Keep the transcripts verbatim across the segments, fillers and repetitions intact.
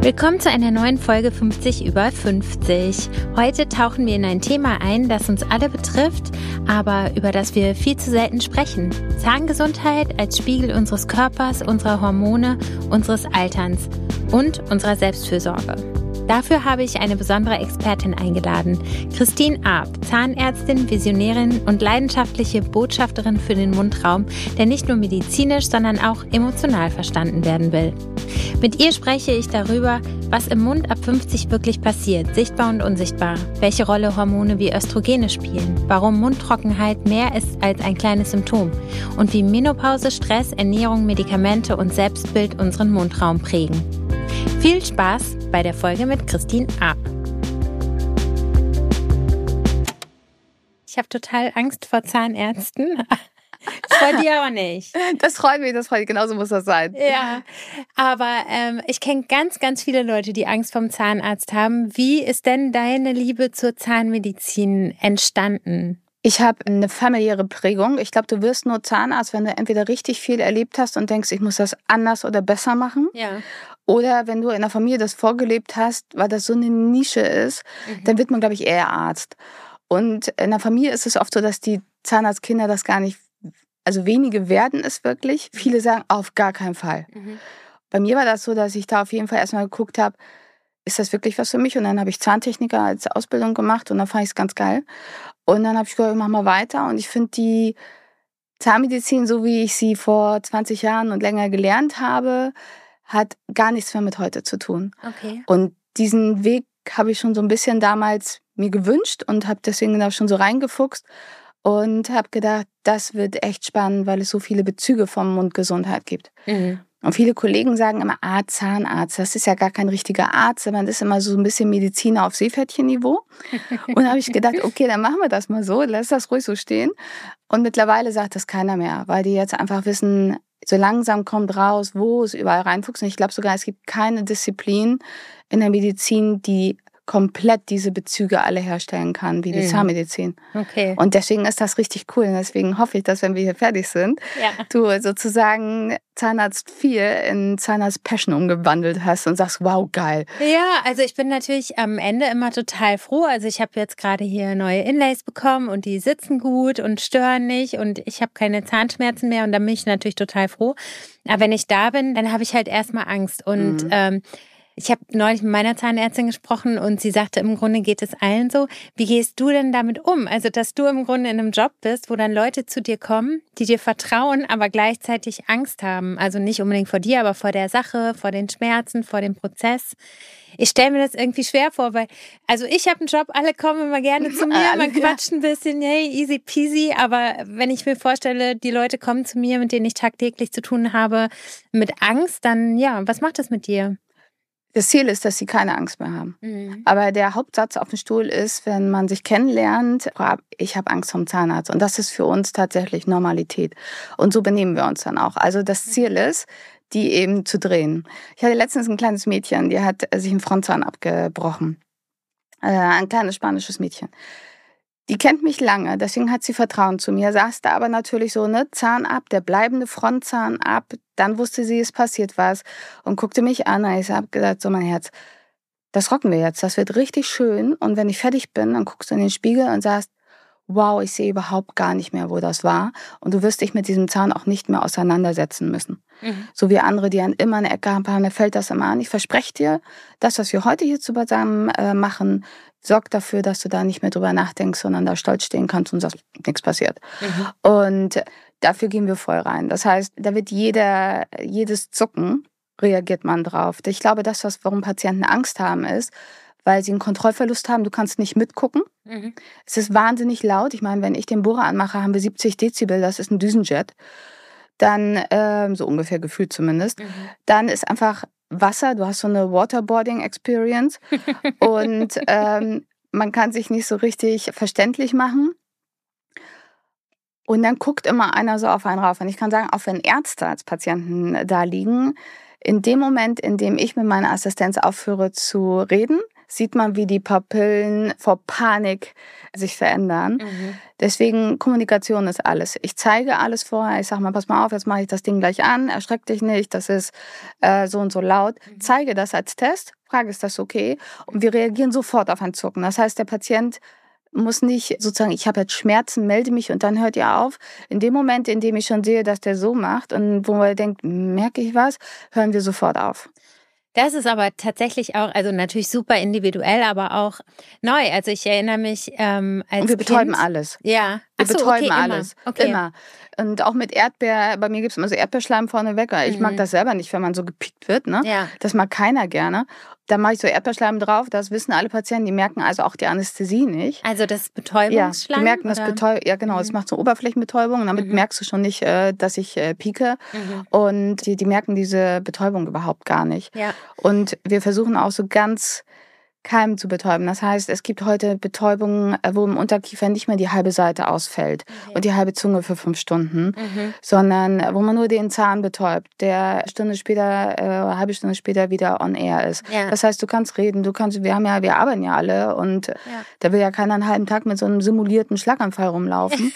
Willkommen zu einer neuen Folge fünfzig über fünfzig. Heute tauchen wir in ein Thema ein, das uns alle betrifft, aber über das wir viel zu selten sprechen. Zahngesundheit als Spiegel unseres Körpers, unserer Hormone, unseres Alterns und unserer Selbstfürsorge. Dafür habe ich eine besondere Expertin eingeladen, Christine Arp, Zahnärztin, Visionärin und leidenschaftliche Botschafterin für den Mundraum, der nicht nur medizinisch, sondern auch emotional verstanden werden will. Mit ihr spreche ich darüber, was im Mund ab fünfzig wirklich passiert, sichtbar und unsichtbar, welche Rolle Hormone wie Östrogene spielen, warum Mundtrockenheit mehr ist als ein kleines Symptom und wie Menopause, Stress, Ernährung, Medikamente und Selbstbild unseren Mundraum prägen. Viel Spaß bei der Folge mit Christine Arp. Ich habe total Angst vor Zahnärzten. Vor dir auch nicht. Das freut mich, das freut mich. Genauso muss das sein. Ja, aber ähm, ich kenne ganz, ganz viele Leute, die Angst vom Zahnarzt haben. Wie ist denn deine Liebe zur Zahnmedizin entstanden? Ich habe eine familiäre Prägung. Ich glaube, du wirst nur Zahnarzt, wenn du entweder richtig viel erlebt hast und denkst, ich muss das anders oder besser machen. Ja. Oder wenn du in der Familie das vorgelebt hast, weil das so eine Nische ist, mhm. dann wird man, glaube ich, eher Arzt. Und in der Familie ist es oft so, dass die Zahnarztkinder das gar nicht, also wenige werden es wirklich. Viele sagen, auf gar keinen Fall. Mhm. Bei mir war das so, dass ich da auf jeden Fall erstmal geguckt habe, ist das wirklich was für mich? Und dann habe ich Zahntechniker als Ausbildung gemacht und dann fand ich es ganz geil. Und dann habe ich gesagt, ich mach mal weiter. Und ich finde die Zahnmedizin, so wie ich sie vor zwanzig Jahren und länger gelernt habe, hat gar nichts mehr mit heute zu tun. Okay. Und diesen Weg habe ich schon so ein bisschen damals mir gewünscht und habe deswegen da schon so reingefuchst und habe gedacht, das wird echt spannend, weil es so viele Bezüge von Mundgesundheit gibt. Mhm. Und viele Kollegen sagen immer, ah, Zahnarzt, das ist ja gar kein richtiger Arzt, sondern das ist immer so ein bisschen Mediziner auf Seepferdchen-Niveau. Und da habe ich gedacht, okay, dann machen wir das mal so, lass das ruhig so stehen. Und mittlerweile sagt das keiner mehr, weil die jetzt einfach wissen, so langsam kommt raus, wo es überall reinfuchst. Und ich glaube sogar, es gibt keine Disziplin in der Medizin, die komplett diese Bezüge alle herstellen kann, wie die mhm. Zahnmedizin. Okay. Und deswegen ist das richtig cool. Und deswegen hoffe ich, dass, wenn wir hier fertig sind, ja. du sozusagen Zahnarzt vier in Zahnarzt Passion umgewandelt hast und sagst, wow, geil. Ja, also ich bin natürlich am Ende immer total froh. Also ich habe jetzt gerade hier neue Inlays bekommen und die sitzen gut und stören nicht und ich habe keine Zahnschmerzen mehr und da bin ich natürlich total froh. Aber wenn ich da bin, dann habe ich halt erstmal Angst und mhm. ähm, ich habe neulich mit meiner Zahnärztin gesprochen und sie sagte, im Grunde geht es allen so. Wie gehst du denn damit um? Also, dass du im Grunde in einem Job bist, wo dann Leute zu dir kommen, die dir vertrauen, aber gleichzeitig Angst haben. Also nicht unbedingt vor dir, aber vor der Sache, vor den Schmerzen, vor dem Prozess. Ich stelle mir das irgendwie schwer vor, weil, also ich habe einen Job, alle kommen immer gerne zu mir, man quatscht ein bisschen, hey, easy peasy, aber wenn ich mir vorstelle, die Leute kommen zu mir, mit denen ich tagtäglich zu tun habe, mit Angst, dann ja, was macht das mit dir? Das Ziel ist, dass sie keine Angst mehr haben. Mhm. Aber der Hauptsatz auf dem Stuhl ist, wenn man sich kennenlernt, ich habe Angst vom Zahnarzt. Und das ist für uns tatsächlich Normalität. Und so benehmen wir uns dann auch. Also das Ziel ist, die eben zu drehen. Ich hatte letztens ein kleines Mädchen, die hat sich einen Frontzahn abgebrochen. Ein kleines spanisches Mädchen. Die kennt mich lange, deswegen hat sie Vertrauen zu mir, saß da aber natürlich so, ne, Zahn ab, der bleibende Frontzahn ab, dann wusste sie, es passiert was und guckte mich an und ich habe gesagt, so mein Herz, das rocken wir jetzt, das wird richtig schön und wenn ich fertig bin, dann guckst du in den Spiegel und sagst, wow, ich sehe überhaupt gar nicht mehr, wo das war und du wirst dich mit diesem Zahn auch nicht mehr auseinandersetzen müssen. Mhm. So wie andere, die dann immer eine Ecke haben, da fällt das immer an. Ich verspreche dir, das, was wir heute hier zusammen äh, machen, sorgt dafür, dass du da nicht mehr drüber nachdenkst, sondern da stolz stehen kannst und sagst, nichts passiert. Mhm. Und dafür gehen wir voll rein. Das heißt, da wird jeder, jedes Zucken reagiert man drauf. Ich glaube, das, was, warum Patienten Angst haben, ist, weil sie einen Kontrollverlust haben, du kannst nicht mitgucken. Mhm. Es ist wahnsinnig laut. Ich meine, wenn ich den Bohrer anmache, haben wir siebzig Dezibel, das ist ein Düsenjet. Dann, ähm, so ungefähr gefühlt zumindest, mhm. dann ist einfach Wasser, du hast so eine Waterboarding-Experience und ähm, man kann sich nicht so richtig verständlich machen. Und dann guckt immer einer so auf einen rauf. Und ich kann sagen, auch wenn Ärzte als Patienten da liegen, in dem Moment, in dem ich mit meiner Assistenz aufhöre zu reden, sieht man, wie die Papillen vor Panik sich verändern. Mhm. Deswegen, Kommunikation ist alles. Ich zeige alles vorher. Ich sage mal, pass mal auf, jetzt mache ich das Ding gleich an. Erschreck dich nicht, das ist äh, so und so laut. Mhm. Zeige das als Test, frage, ist das okay? Und wir reagieren sofort auf ein Zucken. Das heißt, der Patient muss nicht sozusagen, ich habe jetzt Schmerzen, melde mich und dann hört ihr auf. In dem Moment, in dem ich schon sehe, dass der so macht und wo man denkt, merke ich was, hören wir sofort auf. Das ist aber tatsächlich auch, also natürlich super individuell, aber auch neu. Also ich erinnere mich ähm, als Und wir betäuben Kind, alles. Ja. Wir so, betäuben okay, alles. Immer. Okay. Immer. Und auch mit Erdbeer, bei mir gibt es immer so Erdbeerschleim vorneweg. Ich mhm. mag das selber nicht, wenn man so gepiekt wird. Ne? Ja. Das mag keiner gerne. Da mache ich so Erdbeerschleim drauf. Das wissen alle Patienten. Die merken also auch die Anästhesie nicht. Also das Betäubungsschleim? Ja, die merken oder? das Betäubung. Ja, genau. Es mhm. macht so Oberflächenbetäubung. Und damit mhm. merkst du schon nicht, dass ich pieke. Mhm. Und die, die merken diese Betäubung überhaupt gar nicht. Ja. Und wir versuchen auch so ganz Keim zu betäuben. Das heißt, es gibt heute Betäubungen, wo im Unterkiefer nicht mehr die halbe Seite ausfällt okay. und die halbe Zunge für fünf Stunden, mhm. sondern wo man nur den Zahn betäubt, der eine Stunde später, äh, eine halbe Stunde später wieder on air ist. Ja. Das heißt, du kannst reden, du kannst, wir haben ja, wir arbeiten ja alle und ja. da will ja keiner einen halben Tag mit so einem simulierten Schlaganfall rumlaufen.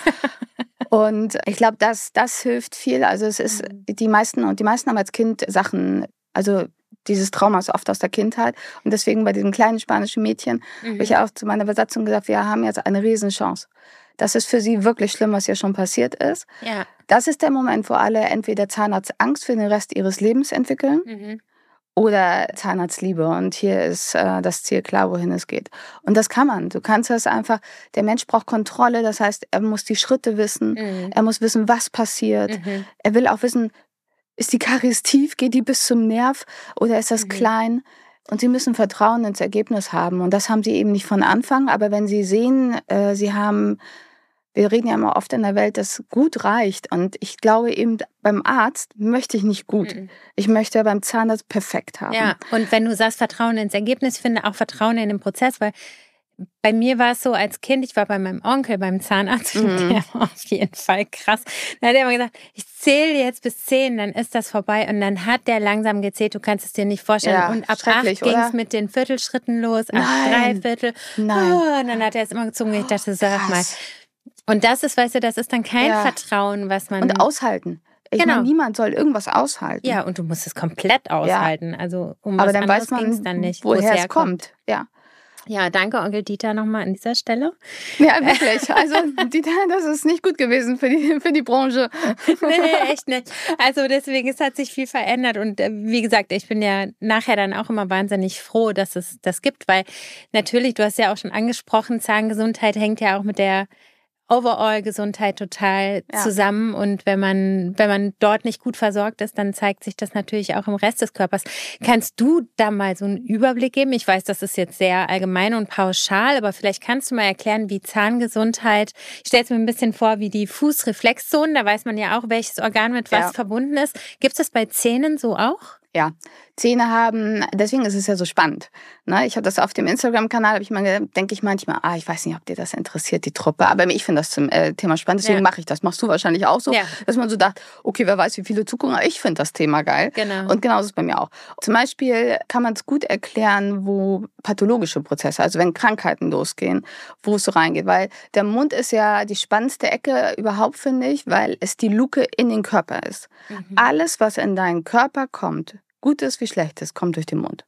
Und ich glaube, das, das hilft viel. Also es ist mhm. die meisten und die meisten haben als Kind Sachen, also dieses Trauma ist oft aus der Kindheit. Und deswegen bei diesem kleinen spanischen Mädchen mhm. habe ich auch zu meiner Besatzung gesagt, wir haben jetzt eine Riesenchance. Das ist für sie wirklich schlimm, was hier schon passiert ist. Ja. Das ist der Moment, wo alle entweder Zahnarztangst für den Rest ihres Lebens entwickeln mhm. oder Zahnarztliebe. Und hier ist äh, das Ziel klar, wohin es geht. Und das kann man. Du kannst das einfach, der Mensch braucht Kontrolle. Das heißt, er muss die Schritte wissen. Mhm. Er muss wissen, was passiert. Mhm. Er will auch wissen, ist die Karies tief, geht die bis zum Nerv oder ist das mhm. klein? Und sie müssen Vertrauen ins Ergebnis haben. Und das haben sie eben nicht von Anfang. Aber wenn sie sehen, äh, sie haben, wir reden ja immer oft in der Welt, dass gut reicht. Und ich glaube eben, beim Arzt möchte ich nicht gut. Mhm. Ich möchte beim Zahnarzt perfekt haben. Ja, und wenn du sagst Vertrauen ins Ergebnis, ich finde auch Vertrauen in den Prozess, weil bei mir war es so als Kind, ich war bei meinem Onkel beim Zahnarzt und mhm. der war auf jeden Fall krass. Dann hat er immer gesagt, ich zähle jetzt bis zehn, dann ist das vorbei. Und dann hat der langsam gezählt, du kannst es dir nicht vorstellen. Ja, und ab acht ging es mit den Viertelschritten los, ab drei Viertel. Nein. Oh, und dann hat er es immer gezogen. Ich dachte, sag mal. Und das ist, weißt du, das ist dann kein ja. Vertrauen, was man... Und aushalten. Ich genau. meine, niemand soll irgendwas aushalten. Ja, und du musst es komplett aushalten. Ja. Also um Aber was dann weiß man, dann nicht, woher es kommt. Ja. Ja, danke Onkel Dieter nochmal an dieser Stelle. Ja, wirklich. Also Dieter, das ist nicht gut gewesen für die, für die Branche. Nee, echt nicht. Also deswegen, es hat sich viel verändert und äh, wie gesagt, ich bin ja nachher dann auch immer wahnsinnig froh, dass es das gibt, weil natürlich, du hast ja auch schon angesprochen, Zahngesundheit hängt ja auch mit der Overall-Gesundheit total ja. zusammen und wenn man wenn man dort nicht gut versorgt ist, dann zeigt sich das natürlich auch im Rest des Körpers. Kannst du da mal so einen Überblick geben? Ich weiß, das ist jetzt sehr allgemein und pauschal, aber vielleicht kannst du mal erklären, wie Zahngesundheit, ich stelle es mir ein bisschen vor, wie die Fußreflexzonen, da weiß man ja auch, welches Organ mit was ja. verbunden ist. Gibt es das bei Zähnen so auch? Ja, Zähne haben, deswegen ist es ja so spannend. Ne? Ich habe das auf dem Instagram-Kanal, ich meine, denke ich manchmal, ah, ich weiß nicht, ob dir das interessiert, die Truppe, aber ich finde das zum äh, Thema spannend, deswegen ja. mache ich das. Machst du wahrscheinlich auch so, ja. dass man so dacht, okay, wer weiß, wie viele zugucken, aber ich finde das Thema geil. Genau. Und genauso ist es bei mir auch. Zum Beispiel kann man es gut erklären, wo pathologische Prozesse, also wenn Krankheiten losgehen, wo es so reingeht, weil der Mund ist ja die spannendste Ecke überhaupt, finde ich, weil es die Luke in den Körper ist. Mhm. Alles, was in deinen Körper kommt, Gutes wie Schlechtes, kommt durch den Mund.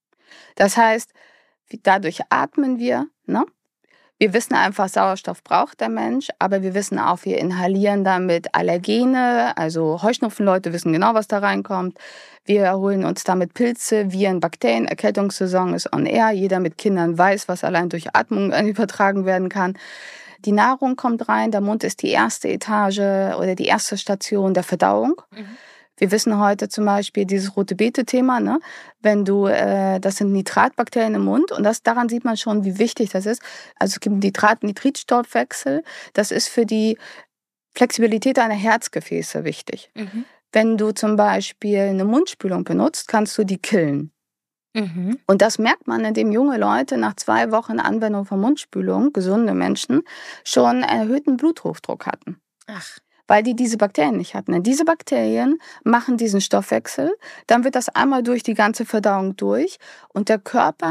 Das heißt, dadurch atmen wir. Ne? Wir wissen einfach, Sauerstoff braucht der Mensch, aber wir wissen auch, wir inhalieren damit Allergene, also Heuschnupfenleute wissen genau, was da reinkommt. Wir holen uns damit Pilze, Viren, Bakterien, Erkältungssaison ist on air. Jeder mit Kindern weiß, was allein durch Atmung übertragen werden kann. Die Nahrung kommt rein, der Mund ist die erste Etage oder die erste Station der Verdauung. Mhm. Wir wissen heute zum Beispiel dieses rote Beete-Thema, ne? Wenn du, äh, das sind Nitratbakterien im Mund und das, daran sieht man schon, wie wichtig das ist. Also es gibt Nitrat, Nitritstoffwechsel, das ist für die Flexibilität deiner Herzgefäße wichtig. Mhm. Wenn du zum Beispiel eine Mundspülung benutzt, kannst du die killen. Mhm. Und das merkt man, indem junge Leute nach zwei Wochen Anwendung von Mundspülung, gesunde Menschen, schon erhöhten Bluthochdruck hatten. Ach. Weil die diese Bakterien nicht hatten. Und diese Bakterien machen diesen Stoffwechsel, dann wird das einmal durch die ganze Verdauung durch und der Körper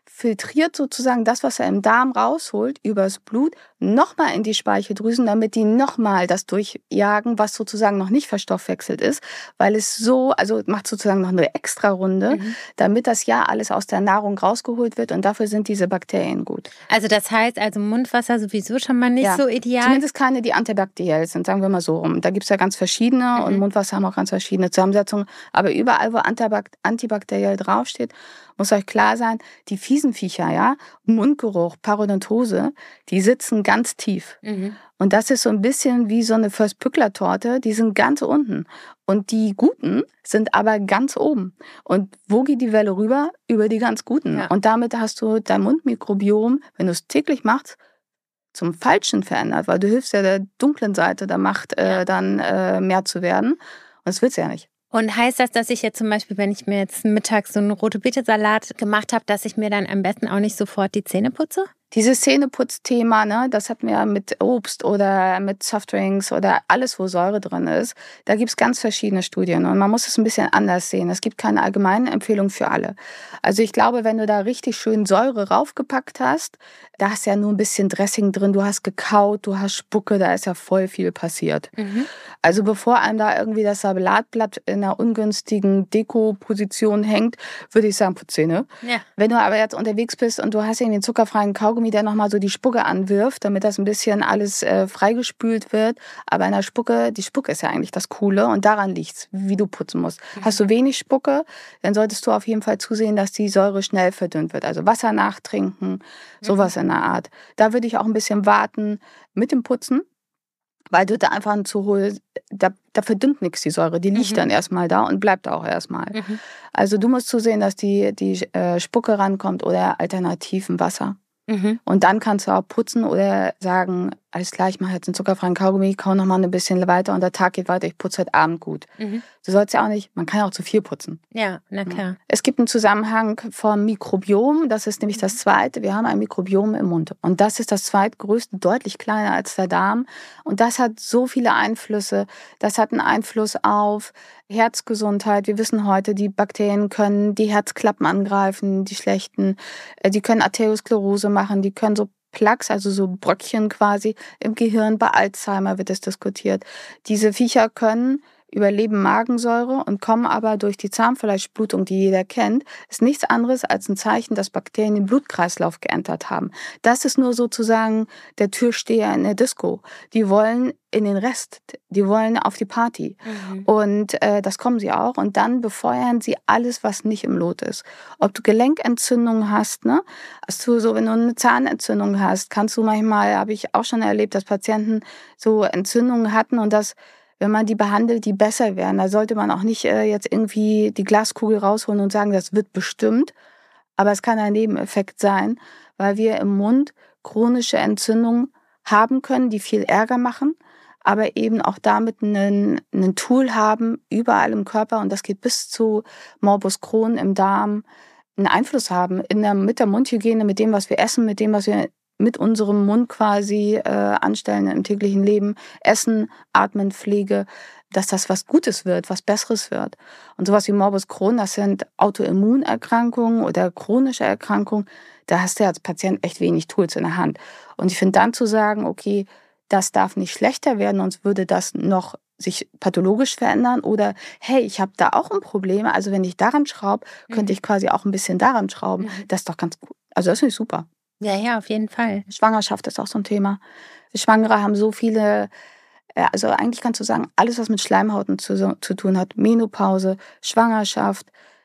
filtriert sozusagen das, was er im Darm rausholt, übers Blut, nochmal in die Speicheldrüsen, damit die nochmal das durchjagen, was sozusagen noch nicht verstoffwechselt ist, weil es so, also macht sozusagen noch eine extra Runde, mhm. damit das ja alles aus der Nahrung rausgeholt wird und dafür sind diese Bakterien gut. Also das heißt, also Mundwasser sowieso schon mal nicht ja. so ideal? Zumindest keine, die antibakteriell sind, sagen wir mal so rum. Da gibt es ja ganz verschiedene mhm. und Mundwasser haben auch ganz verschiedene Zusammensetzungen, aber überall, wo antibakteriell draufsteht, muss euch klar sein, die fiesen Viecher, ja, Mundgeruch, Parodontose, die sitzen ganz tief. Mhm. Und das ist so ein bisschen wie so eine First-Pückler-Torte, die sind ganz unten. Und die Guten sind aber ganz oben. Und wo geht die Welle rüber? Über die ganz Guten. Ja. Und damit hast du dein Mundmikrobiom, wenn du es täglich machst, zum Falschen verändert, weil du hilfst ja der dunklen Seite der Macht, äh, dann äh, mehr zu werden. Und das willst du ja nicht. Und heißt das, dass ich jetzt zum Beispiel, wenn ich mir jetzt mittags so einen Rote-Beete-Salat gemacht habe, dass ich mir dann am besten auch nicht sofort die Zähne putze? Dieses Zähneputzthema, ne, das hatten wir mit Obst oder mit Softdrinks oder alles, wo Säure drin ist. Da gibt es ganz verschiedene Studien und man muss es ein bisschen anders sehen. Es gibt keine allgemeine Empfehlung für alle. Also ich glaube, wenn du da richtig schön Säure raufgepackt hast, da hast du ja nur ein bisschen Dressing drin, du hast gekaut, du hast Spucke, da ist ja voll viel passiert. Mhm. Also bevor einem da irgendwie das Salatblatt in einer ungünstigen Deko-Position hängt, würde ich sagen, putz Zähne. Ja. Wenn du aber jetzt unterwegs bist und du hast irgendwie einen zuckerfreien Kaugummi, der nochmal so die Spucke anwirft, damit das ein bisschen alles äh, freigespült wird. Aber in der Spucke, die Spucke ist ja eigentlich das Coole und daran liegt's, wie du putzen musst. Mhm. Hast du wenig Spucke, dann solltest du auf jeden Fall zusehen, dass die Säure schnell verdünnt wird. Also Wasser nachtrinken, sowas mhm. in der Art. Da würde ich auch ein bisschen warten mit dem Putzen, weil du da einfach zu hohe, da, da verdünnt nichts die Säure, die liegt mhm. dann erstmal da und bleibt auch erstmal. Mhm. Also du musst zusehen, dass die, die äh, Spucke rankommt oder alternativ im Wasser. Mhm. Und dann kannst du auch putzen oder sagen, alles klar, ich mache jetzt einen zuckerfreien Kaugummi, kau noch mal ein bisschen weiter und der Tag geht weiter, ich putze heute Abend gut. Mhm. Du sollst ja auch nicht, man kann ja auch zu viel putzen. Ja, na klar. Es gibt einen Zusammenhang vom Mikrobiom, das ist nämlich das Zweite. Wir haben ein Mikrobiom im Mund und das ist das zweitgrößte, deutlich kleiner als der Darm. Und das hat so viele Einflüsse. Das hat einen Einfluss auf Herzgesundheit. Wir wissen heute, die Bakterien können die Herzklappen angreifen, die schlechten. Die können Arteriosklerose machen, die können so Plaques, also so Bröckchen quasi im Gehirn. Bei Alzheimer wird es diskutiert. Diese Viecher können überleben Magensäure und kommen aber durch die Zahnfleischblutung, die jeder kennt, ist nichts anderes als ein Zeichen, dass Bakterien den Blutkreislauf geentert haben. Das ist nur sozusagen der Türsteher in der Disco. Die wollen in den Rest, die wollen auf die Party. Mhm. Und äh, das kommen sie auch. Und dann befeuern sie alles, was nicht im Lot ist. Ob du Gelenkentzündungen hast, ne? Hast du so, wenn du eine Zahnentzündung hast, kannst du manchmal, habe ich auch schon erlebt, dass Patienten so Entzündungen hatten und das wenn man die behandelt, die besser werden. Da sollte man auch nicht äh, jetzt irgendwie die Glaskugel rausholen und sagen, das wird bestimmt. Aber es kann ein Nebeneffekt sein, weil wir im Mund chronische Entzündungen haben können, die viel Ärger machen, aber eben auch damit einen, einen Tool haben, überall im Körper, und das geht bis zu Morbus Crohn im Darm, einen Einfluss haben in der, mit der Mundhygiene, mit dem, was wir essen, mit dem, was wir mit unserem Mund quasi äh, anstellen im täglichen Leben, Essen, Atmen, Pflege, dass das was Gutes wird, was Besseres wird. Und sowas wie Morbus Crohn, das sind Autoimmunerkrankungen oder chronische Erkrankungen, da hast du als Patient echt wenig Tools in der Hand. Und ich finde dann zu sagen, okay, das darf nicht schlechter werden, sonst würde das noch sich pathologisch verändern oder hey, ich habe da auch ein Problem, also wenn ich daran schraube, könnte ich quasi auch ein bisschen daran schrauben. Mhm. Das ist doch ganz gut. Also das finde ich super. Ja, ja, auf jeden Fall. Schwangerschaft ist auch so ein Thema. Schwangere haben so viele, also eigentlich kannst du sagen, alles, was mit Schleimhauten zu, zu tun hat, Menopause, Schwangerschaft,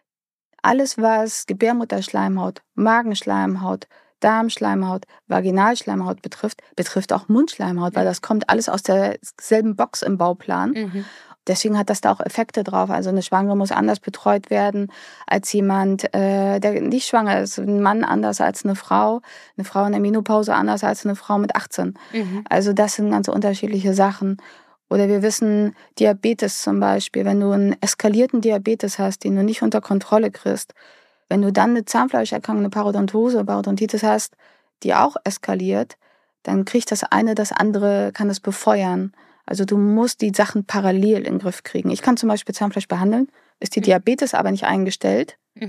alles, was Gebärmutterschleimhaut, Magenschleimhaut, Darmschleimhaut, Vaginalschleimhaut betrifft, betrifft auch Mundschleimhaut, weil das kommt alles aus derselben Box im Bauplan. Mhm. Deswegen hat das da auch Effekte drauf. Also eine Schwangere muss anders betreut werden als jemand, äh, der nicht schwanger ist. Ein Mann anders als eine Frau. Eine Frau in der Menopause anders als eine Frau mit achtzehn. Mhm. Also das sind ganz unterschiedliche Sachen. Oder wir wissen, Diabetes zum Beispiel. Wenn du einen eskalierten Diabetes hast, den du nicht unter Kontrolle kriegst, wenn du dann eine Zahnfleischerkrankung, eine Parodontose, Parodontitis hast, die auch eskaliert, dann kriegt das eine das andere, kann das befeuern. Also du musst die Sachen parallel in den Griff kriegen. Ich kann zum Beispiel Zahnfleisch behandeln, ist die Diabetes aber nicht eingestellt, mhm.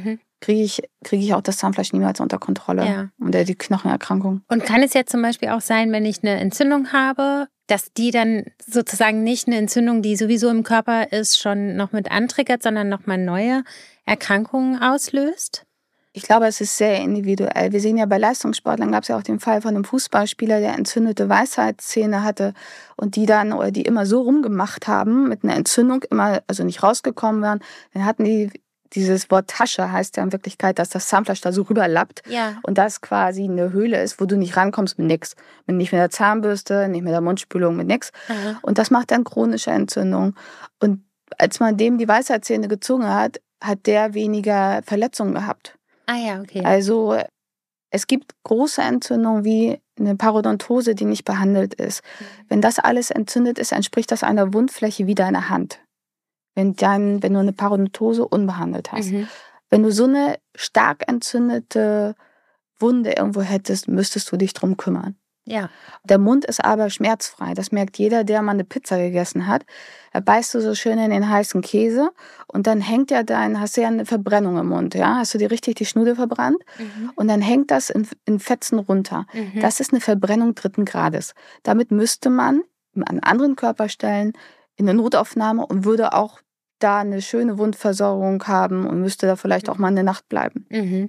kriege ich, kriege ich auch das Zahnfleisch niemals unter Kontrolle. Ja. Und die Knochenerkrankung. Und kann es jetzt zum Beispiel auch sein, wenn ich eine Entzündung habe, dass die dann sozusagen nicht eine Entzündung, die sowieso im Körper ist, schon noch mit antriggert, sondern nochmal neue Erkrankungen auslöst? Ich glaube, es ist sehr individuell. Wir sehen ja bei Leistungssportlern, gab es ja auch den Fall von einem Fußballspieler, der entzündete Weisheitszähne hatte und die dann, oder die immer so rumgemacht haben, mit einer Entzündung immer, also nicht rausgekommen waren. Dann hatten die, dieses Wort Tasche heißt ja in Wirklichkeit, dass das Zahnfleisch da so rüberlappt. Ja. Und das quasi eine Höhle ist, wo du nicht rankommst mit nix. Mit, nicht mit der Zahnbürste, nicht mit der Mundspülung, mit nix. Aha. Und das macht dann chronische Entzündung. Und als man dem die Weisheitszähne gezogen hat, hat der weniger Verletzungen gehabt. Ah ja, okay. Also es gibt große Entzündungen wie eine Parodontose, die nicht behandelt ist. Mhm. Wenn das alles entzündet ist, entspricht das einer Wundfläche wie deiner Hand. Wenn, dann, wenn du eine Parodontose unbehandelt hast. Mhm. Wenn du so eine stark entzündete Wunde irgendwo hättest, müsstest du dich drum kümmern. Ja. Der Mund ist aber schmerzfrei. Das merkt jeder, der mal eine Pizza gegessen hat. Da beißt du so schön in den heißen Käse und dann hängt ja dein, hast du ja eine Verbrennung im Mund, ja? Hast du dir richtig die Schnude verbrannt? Mhm. Und dann hängt das in, in Fetzen runter. Mhm. Das ist eine Verbrennung dritten Grades. Damit müsste man an anderen Körperstellen in eine Notaufnahme und würde auch da eine schöne Wundversorgung haben und müsste da vielleicht auch mal eine Nacht bleiben. Mhm.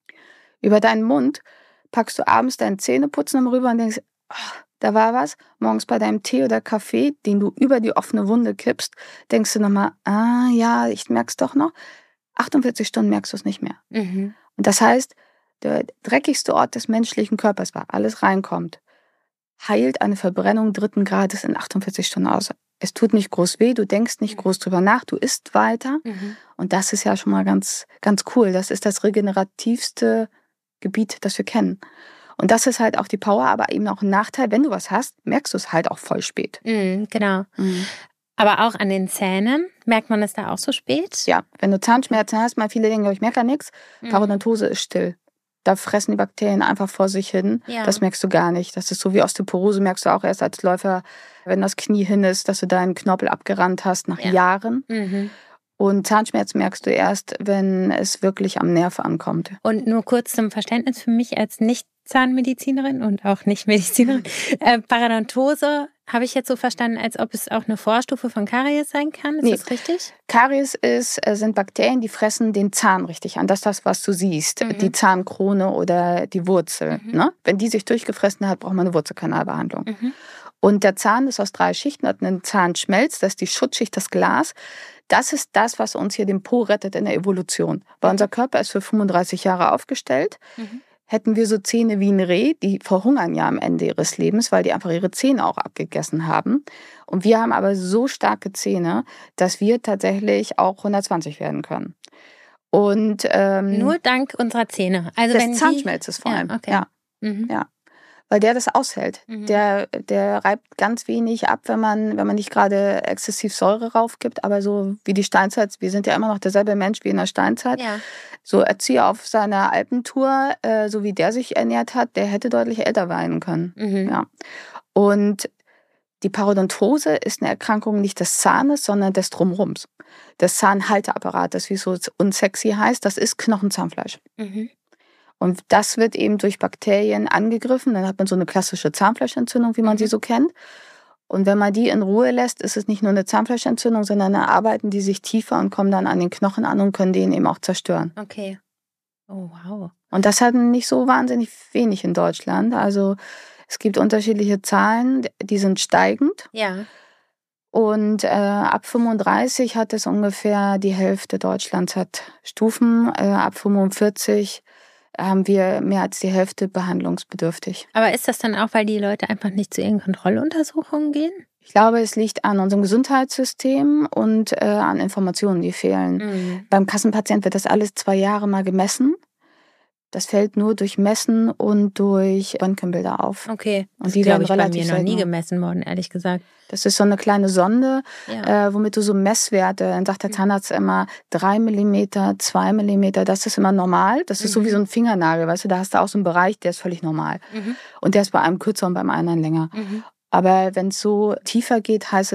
Über deinen Mund packst du abends deine Zähneputzen rüber und denkst, oh, da war was. Morgens bei deinem Tee oder Kaffee, den du über die offene Wunde kippst, denkst du nochmal, ah ja, ich merk's doch noch. achtundvierzig Stunden merkst du es nicht mehr. Mhm. Und das heißt, der dreckigste Ort des menschlichen Körpers, weil alles reinkommt, heilt eine Verbrennung dritten Grades in achtundvierzig Stunden aus. Es tut nicht groß weh, du denkst nicht groß drüber nach, du isst weiter. Mhm. Und das ist ja schon mal ganz, ganz cool. Das ist das regenerativste Gebiet, das wir kennen. Und das ist halt auch die Power, aber eben auch ein Nachteil. Wenn du was hast, merkst du es halt auch voll spät. Mhm, genau. Mhm. Aber auch an den Zähnen, merkt man es da auch so spät? Ja, wenn du Zahnschmerzen hast, mal viele denken, ich merke ja nichts. Mhm. Parodontose ist still. Da fressen die Bakterien einfach vor sich hin. Ja. Das merkst du gar nicht. Das ist so wie Osteoporose, merkst du auch erst als Läufer, wenn das Knie hin ist, dass du deinen Knorpel abgerannt hast nach ja. Jahren. Mhm. Und Zahnschmerz merkst du erst, wenn es wirklich am Nerv ankommt. Und nur kurz zum Verständnis für mich als Nicht-Zahnmedizinerin und auch Nicht-Medizinerin. äh, Parodontose habe ich jetzt so verstanden, als ob es auch eine Vorstufe von Karies sein kann. Ist nee. das richtig? Karies ist, sind Bakterien, die fressen den Zahn richtig an. Das ist das, was du siehst. Mhm. Die Zahnkrone oder die Wurzel. Mhm. Ne? Wenn die sich durchgefressen hat, braucht man eine Wurzelkanalbehandlung. Mhm. Und der Zahn ist aus drei Schichten, hat einen Zahnschmelz, das ist die Schutzschicht, das Glas. Das ist das, was uns hier den Po rettet in der Evolution. Weil unser Körper ist für fünfunddreißig Jahre aufgestellt. Mhm. Hätten wir so Zähne wie ein Reh, die verhungern ja am Ende ihres Lebens, weil die einfach ihre Zähne auch abgegessen haben. Und wir haben aber so starke Zähne, dass wir tatsächlich auch hundertzwanzig werden können. Und ähm, nur dank unserer Zähne. Also des wenn Zahnschmelzes die... vor allem. Ja, okay. Ja. Mhm. ja. Weil der das aushält. Mhm. Der, der reibt ganz wenig ab, wenn man, wenn man nicht gerade exzessiv Säure raufgibt. Aber so wie die Steinzeit, wir sind ja immer noch derselbe Mensch wie in der Steinzeit. Ja. So Erzieher auf seiner Alpentour, äh, so wie der sich ernährt hat, der hätte deutlich älter werden können. Mhm. Ja. Und die Parodontose ist eine Erkrankung nicht des Zahnes, sondern des Drumrums. Des Zahnhalteapparates, wie es so unsexy heißt, das ist Knochenzahnfleisch. Mhm. Und das wird eben durch Bakterien angegriffen. Dann hat man so eine klassische Zahnfleischentzündung, wie man mhm. sie so kennt. Und wenn man die in Ruhe lässt, ist es nicht nur eine Zahnfleischentzündung, sondern dann arbeiten die sich tiefer und kommen dann an den Knochen an und können den eben auch zerstören. Okay. Oh, wow. Und das hatten nicht so wahnsinnig wenig in Deutschland. Also es gibt unterschiedliche Zahlen, die sind steigend. Ja. Und äh, ab fünfunddreißig hat es ungefähr die Hälfte Deutschlands hat Stufen. Äh, ab fünfundvierzig haben wir mehr als die Hälfte behandlungsbedürftig. Aber ist das dann auch, weil die Leute einfach nicht zu ihren Kontrolluntersuchungen gehen? Ich glaube, es liegt an unserem Gesundheitssystem und äh, an Informationen, die fehlen. Mhm. Beim Kassenpatient wird das alles zwei Jahre mal gemessen. Das fällt nur durch Messen und durch Röntgenbilder auf. Okay. Und das die werden ich relativ bei mir noch nie gemessen worden, ehrlich gesagt. Das ist so eine kleine Sonde, ja. äh, womit du so Messwerte, dann sagt der Zahnarzt immer drei Millimeter, zwei Millimeter, das ist immer normal. Das ist mhm. so wie so ein Fingernagel, weißt du, da hast du auch so einen Bereich, der ist völlig normal. Mhm. Und der ist bei einem kürzer und beim anderen länger. Mhm. Aber wenn es so tiefer geht, heißt es,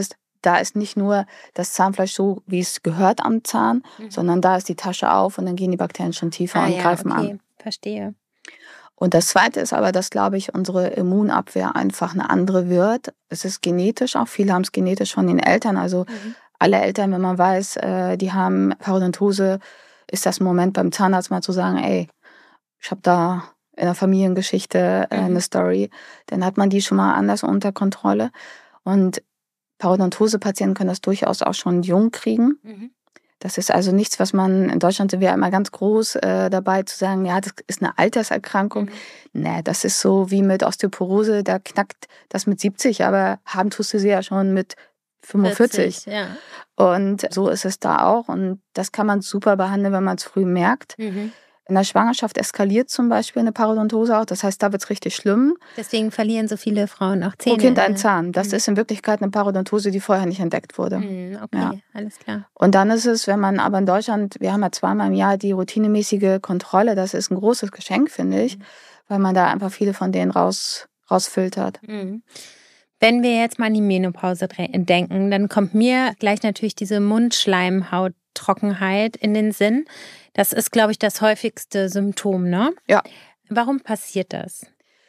da ist nicht nur das Zahnfleisch so, wie es gehört am Zahn, mhm. sondern da ist die Tasche auf und dann gehen die Bakterien schon tiefer ah, und ja, greifen okay. an. Verstehe. Und das Zweite ist aber, dass, glaube ich, unsere Immunabwehr einfach eine andere wird. Es ist genetisch auch. Viele haben es genetisch von den Eltern. Also mhm. alle Eltern, wenn man weiß, die haben Parodontose, ist das ein Moment beim Zahnarzt mal zu sagen, ey, ich habe da in der Familiengeschichte mhm. eine Story. Dann hat man die schon mal anders unter Kontrolle. Und Parodontose-Patienten können das durchaus auch schon jung kriegen. Mhm. Das ist also nichts, was man, in Deutschland sind wir immer ganz groß äh, dabei zu sagen, ja, das ist eine Alterserkrankung. Mhm. Nee, das ist so wie mit Osteoporose, da knackt das mit siebzig, aber haben tust du sie ja schon mit fünfundvierzig. vierzig, ja. Und so ist es da auch. Und das kann man super behandeln, wenn man es früh merkt. Mhm. In der Schwangerschaft eskaliert zum Beispiel eine Parodontose auch. Das heißt, da wird es richtig schlimm. Deswegen verlieren so viele Frauen auch Zähne. Pro Kind ein Zahn. Das mhm. ist in Wirklichkeit eine Parodontose, die vorher nicht entdeckt wurde. Mhm, okay, ja. Alles klar. Und dann ist es, wenn man aber in Deutschland, wir haben ja zweimal im Jahr die routinemäßige Kontrolle. Das ist ein großes Geschenk, finde ich, mhm. weil man da einfach viele von denen raus, rausfiltert. Mhm. Wenn wir jetzt mal an die Menopause denken, dann kommt mir gleich natürlich diese Mundschleimhauttrockenheit in den Sinn. Das ist, glaube ich, das häufigste Symptom, ne? Ja. Warum passiert das?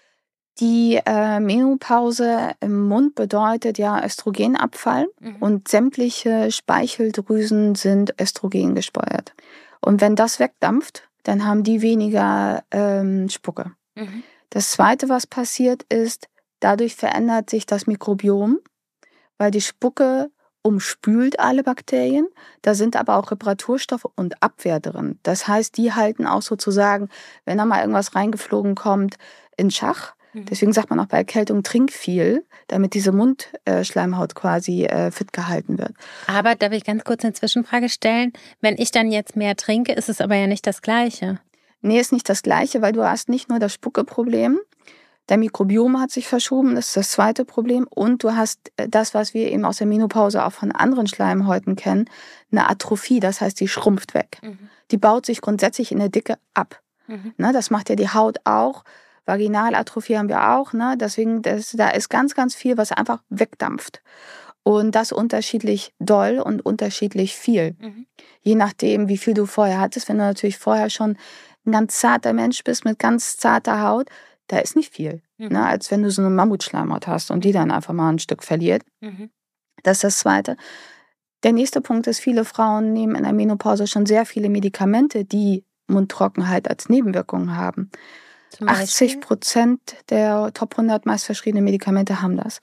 Die äh, Menopause im Mund bedeutet ja Östrogenabfall mhm. und sämtliche Speicheldrüsen sind Östrogen gesteuert. Und wenn das wegdampft, dann haben die weniger ähm, Spucke. Mhm. Das Zweite, was passiert, ist, dadurch verändert sich das Mikrobiom, weil die Spucke umspült alle Bakterien. Da sind aber auch Reparaturstoffe und Abwehr drin. Das heißt, die halten auch sozusagen, wenn da mal irgendwas reingeflogen kommt, in Schach. Mhm. Deswegen sagt man auch bei Erkältung, trink viel, damit diese Mundschleimhaut quasi äh, fit gehalten wird. Aber darf ich ganz kurz eine Zwischenfrage stellen? Wenn ich dann jetzt mehr trinke, ist es aber ja nicht das Gleiche. Nee, ist nicht das Gleiche, weil du hast nicht nur das Spuckeproblem, der Mikrobiom hat sich verschoben, das ist das zweite Problem. Und du hast das, was wir eben aus der Menopause auch von anderen Schleimhäuten kennen, eine Atrophie, das heißt, die schrumpft weg. Mhm. Die baut sich grundsätzlich in der Dicke ab. Mhm. Ne, das macht ja die Haut auch. Vaginalatrophie haben wir auch. Ne? Deswegen, das, da ist ganz, ganz viel, was einfach wegdampft. Und das unterschiedlich doll und unterschiedlich viel. Mhm. Je nachdem, wie viel du vorher hattest. Wenn du natürlich vorher schon ein ganz zarter Mensch bist mit ganz zarter Haut, da ist nicht viel, mhm. ne, als wenn du so eine Mammutschleimhaut hast und die dann einfach mal ein Stück verliert. Mhm. Das ist das Zweite. Der nächste Punkt ist, viele Frauen nehmen in der Menopause schon sehr viele Medikamente, die Mundtrockenheit als Nebenwirkungen haben. achtzig Prozent der Top hundert meistverschriebenen Medikamente haben das.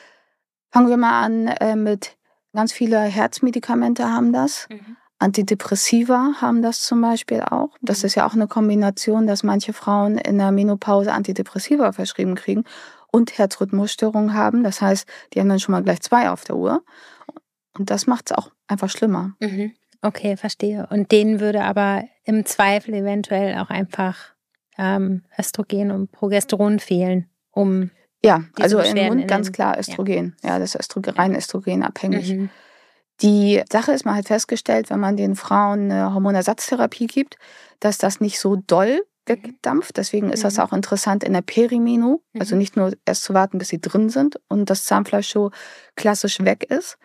Fangen wir mal an äh, mit ganz viele Herzmedikamente haben das. Mhm. Antidepressiva haben das zum Beispiel auch. Das ist ja auch eine Kombination, dass manche Frauen in der Menopause Antidepressiva verschrieben kriegen und Herzrhythmusstörungen haben. Das heißt, die haben dann schon mal gleich zwei auf der Uhr. Und das macht es auch einfach schlimmer. Mhm. Okay, verstehe. Und denen würde aber im Zweifel eventuell auch einfach ähm, Östrogen und Progesteron fehlen, um ja, also im Mund ganz klar Östrogen. Ja, ja das ist Östrogen, rein östrogenabhängig. Mhm. Die Sache ist, man hat festgestellt, wenn man den Frauen eine Hormonersatztherapie gibt, dass das nicht so doll wegdampft. Deswegen ist mhm. das auch interessant in der Perimeno. Mhm. Also nicht nur erst zu warten, bis sie drin sind und das Zahnfleisch so klassisch weg ist.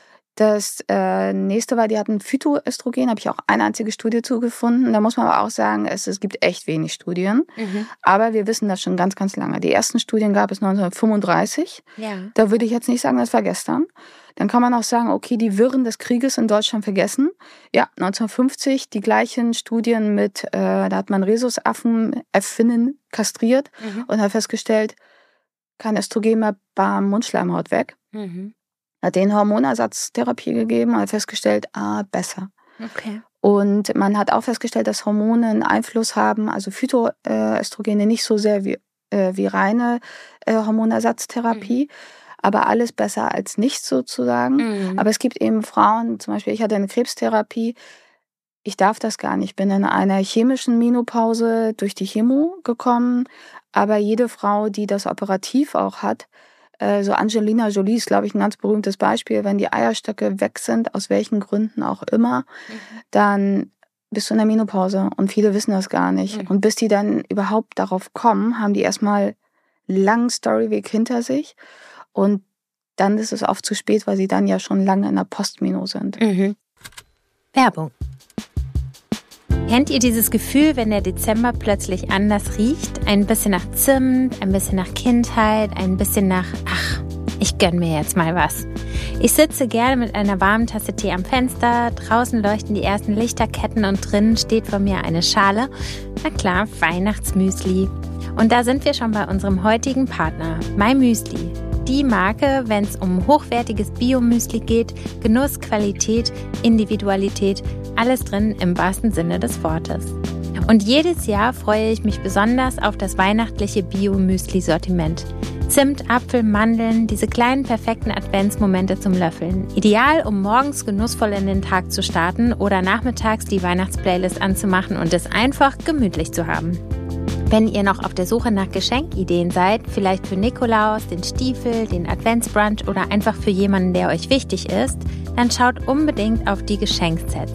Das äh, nächste war, die hatten Phytoöstrogen, habe ich auch eine einzige Studie zugefunden. Da muss man aber auch sagen, es, es gibt echt wenig Studien. Mhm. Aber wir wissen das schon ganz, ganz lange. Die ersten Studien gab es neunzehnhundertfünfunddreißig. Ja. Da würde ich jetzt nicht sagen, das war gestern. Dann kann man auch sagen, okay, die Wirren des Krieges in Deutschland vergessen. Ja, neunzehnhundertfünfzig die gleichen Studien mit, äh, da hat man Rhesusaffen, Äffinnen kastriert mhm. und hat festgestellt, kein Östrogen mehr, bam, Mundschleimhaut weg. Mhm. Hat denen Hormonersatztherapie gegeben und hat festgestellt, ah, besser. Okay. Und man hat auch festgestellt, dass Hormone einen Einfluss haben, also Phytoöstrogene nicht so sehr wie, äh, wie reine äh, Hormonersatztherapie, mhm. aber alles besser als nichts sozusagen. Mhm. Aber es gibt eben Frauen, zum Beispiel ich hatte eine Krebstherapie, ich darf das gar nicht, ich bin in einer chemischen Menopause durch die Chemo gekommen, aber jede Frau, die das operativ auch hat, so Angelina Jolie ist, glaube ich, ein ganz berühmtes Beispiel. Wenn die Eierstöcke weg sind, aus welchen Gründen auch immer, mhm. dann bist du in der Menopause. Und viele wissen das gar nicht. Mhm. Und bis die dann überhaupt darauf kommen, haben die erstmal einen langen Storyweg hinter sich. Und dann ist es oft zu spät, weil sie dann ja schon lange in der Postmeno sind. Mhm. Werbung. Kennt ihr dieses Gefühl, wenn der Dezember plötzlich anders riecht? Ein bisschen nach Zimt, ein bisschen nach Kindheit, ein bisschen nach, ach, ich gönn mir jetzt mal was. Ich sitze gerne mit einer warmen Tasse Tee am Fenster, draußen leuchten die ersten Lichterketten und drinnen steht vor mir eine Schale, na klar, Weihnachtsmüsli. Und da sind wir schon bei unserem heutigen Partner, MyMüsli. Die Marke, wenn es um hochwertiges Bio-Müsli geht, Genuss, Qualität, Individualität, alles drin im wahrsten Sinne des Wortes. Und jedes Jahr freue ich mich besonders auf das weihnachtliche Bio-Müsli-Sortiment. Zimt, Apfel, Mandeln, diese kleinen perfekten Adventsmomente zum Löffeln. Ideal, um morgens genussvoll in den Tag zu starten oder nachmittags die Weihnachtsplaylist anzumachen und es einfach gemütlich zu haben. Wenn ihr noch auf der Suche nach Geschenkideen seid, vielleicht für Nikolaus, den Stiefel, den Adventsbrunch oder einfach für jemanden, der euch wichtig ist, dann schaut unbedingt auf die Geschenksets.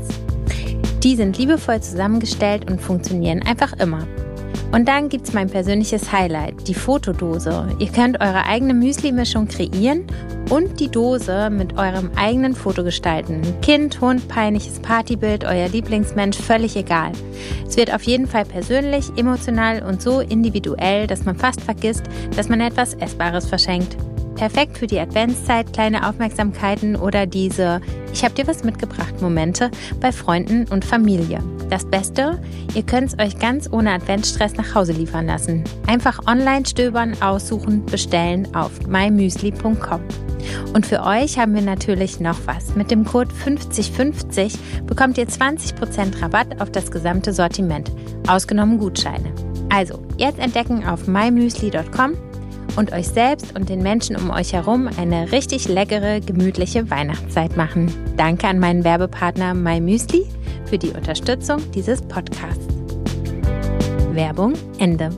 Die sind liebevoll zusammengestellt und funktionieren einfach immer. Und dann gibt's mein persönliches Highlight, die Fotodose. Ihr könnt eure eigene Müsli-Mischung kreieren und die Dose mit eurem eigenen Foto gestalten. Kind, Hund, peinliches Partybild, euer Lieblingsmensch, völlig egal. Es wird auf jeden Fall persönlich, emotional und so individuell, dass man fast vergisst, dass man etwas Essbares verschenkt. Perfekt für die Adventszeit, kleine Aufmerksamkeiten oder diese Ich hab dir was mitgebracht Momente bei Freunden und Familie. Das Beste, ihr könnt es euch ganz ohne Adventsstress nach Hause liefern lassen. Einfach online stöbern, aussuchen, bestellen auf my müsli punkt com. Und für euch haben wir natürlich noch was. Mit dem Code fünfzig fünfzig bekommt ihr zwanzig Prozent Rabatt auf das gesamte Sortiment, ausgenommen Gutscheine. Also, jetzt entdecken auf my müsli punkt com und euch selbst und den Menschen um euch herum eine richtig leckere, gemütliche Weihnachtszeit machen. Danke an meinen Werbepartner MyMüsli für die Unterstützung dieses Podcasts. Werbung Ende.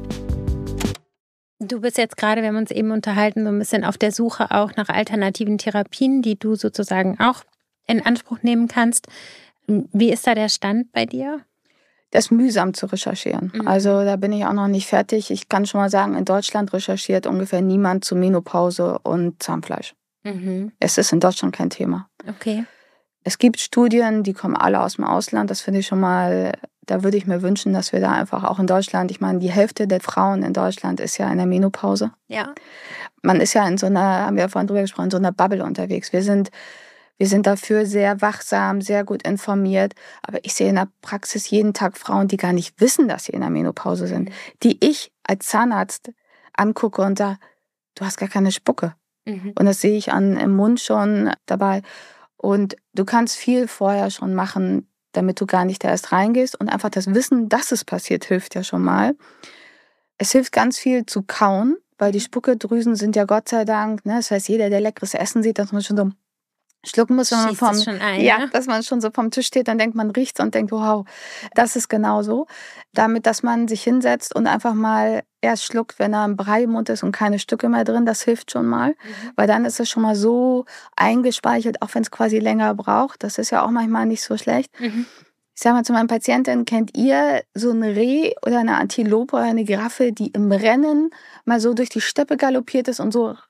Du bist jetzt gerade, wir haben uns eben unterhalten, so ein bisschen auf der Suche auch nach alternativen Therapien, die du sozusagen auch in Anspruch nehmen kannst. Wie ist da der Stand bei dir? Das ist mühsam zu recherchieren. Mhm. Also da bin ich auch noch nicht fertig. Ich kann schon mal sagen, in Deutschland recherchiert ungefähr niemand zu Menopause und Zahnfleisch. Mhm. Es ist in Deutschland kein Thema. Okay. Es gibt Studien, die kommen alle aus dem Ausland. Das finde ich schon mal, da würde ich mir wünschen, dass wir da einfach auch in Deutschland, ich meine, die Hälfte der Frauen in Deutschland ist ja in der Menopause. Ja. Man ist ja in so einer, haben wir ja vorhin drüber gesprochen, in so einer Bubble unterwegs. Wir sind Wir sind dafür sehr wachsam, sehr gut informiert. Aber ich sehe in der Praxis jeden Tag Frauen, die gar nicht wissen, dass sie in der Menopause sind. Mhm. Die ich als Zahnarzt angucke und sage, du hast gar keine Spucke. Mhm. Und das sehe ich an, im Mund schon dabei. Und du kannst viel vorher schon machen, damit du gar nicht da erst reingehst. Und einfach das Wissen, dass es passiert, hilft ja schon mal. Es hilft ganz viel zu kauen, weil die Spuckedrüsen sind ja Gott sei Dank, ne, das heißt, jeder, der leckeres Essen sieht, dass man schon so schlucken muss, wenn man vom, schon ein, ja, ja, dass man schon so vom Tisch steht, dann denkt man, riecht's und denkt, wow, das ist genauso. Damit, dass man sich hinsetzt und einfach mal erst schluckt, wenn er ein Brei im Mund ist und keine Stücke mehr drin, das hilft schon mal. Mhm. Weil dann ist es schon mal so eingespeichert, auch wenn es quasi länger braucht. Das ist ja auch manchmal nicht so schlecht. Mhm. Ich sage mal zu meinen Patienten, kennt ihr so ein Reh oder eine Antilope oder eine Giraffe, die im Rennen mal so durch die Steppe galoppiert ist und so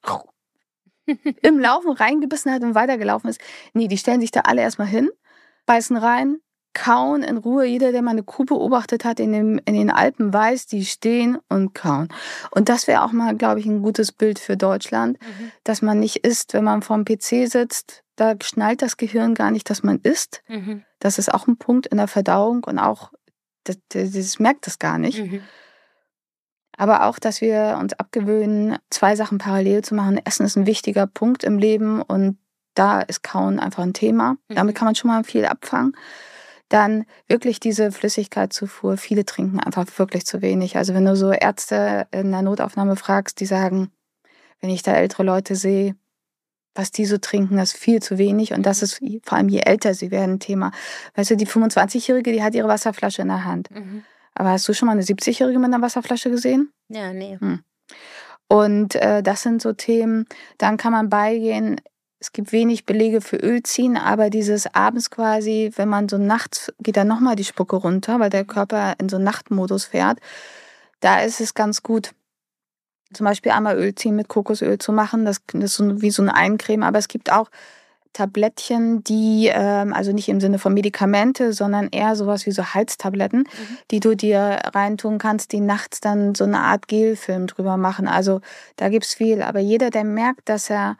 im Laufen reingebissen hat und weitergelaufen ist? Nee, die stellen sich da alle erstmal hin, beißen rein, kauen in Ruhe. Jeder, der mal eine Kuh beobachtet hat in, dem, in den Alpen, weiß, die stehen und kauen. Und das wäre auch mal, glaube ich, ein gutes Bild für Deutschland, mhm. dass man nicht isst, wenn man vorm P C sitzt. Da schnallt das Gehirn gar nicht, dass man isst. Mhm. Das ist auch ein Punkt in der Verdauung und auch, das, das, das merkt das gar nicht. Mhm. Aber auch, dass wir uns abgewöhnen, zwei Sachen parallel zu machen. Essen ist ein wichtiger Punkt im Leben und da ist Kauen einfach ein Thema. Mhm. Damit kann man schon mal viel abfangen. Dann wirklich diese Flüssigkeitszufuhr. Viele trinken einfach wirklich zu wenig. Also wenn du so Ärzte in der Notaufnahme fragst, die sagen, wenn ich da ältere Leute sehe, was die so trinken, das ist viel zu wenig. Und das ist vor allem, je älter sie werden, ein Thema. Weißt du, die fünfundzwanzigjährige, die hat ihre Wasserflasche in der Hand. Mhm. Aber hast du schon mal eine siebzigjährige mit einer Wasserflasche gesehen? Ja, nee. Hm. Und äh, das sind so Themen, dann kann man beigehen, es gibt wenig Belege für Ölziehen, aber dieses abends quasi, wenn man so nachts, geht dann nochmal die Spucke runter, weil der Körper in so einen Nachtmodus fährt, da ist es ganz gut, Zum Beispiel einmal Öl ziehen mit Kokosöl zu machen, das, das ist so wie so eine Eincreme, aber es gibt auch Tablettchen, die, ähm, also nicht im Sinne von Medikamente, sondern eher sowas wie so Halstabletten, mhm. die du dir reintun kannst, die nachts dann so eine Art Gelfilm drüber machen. Also da gibt's viel. Aber jeder, der merkt, dass er,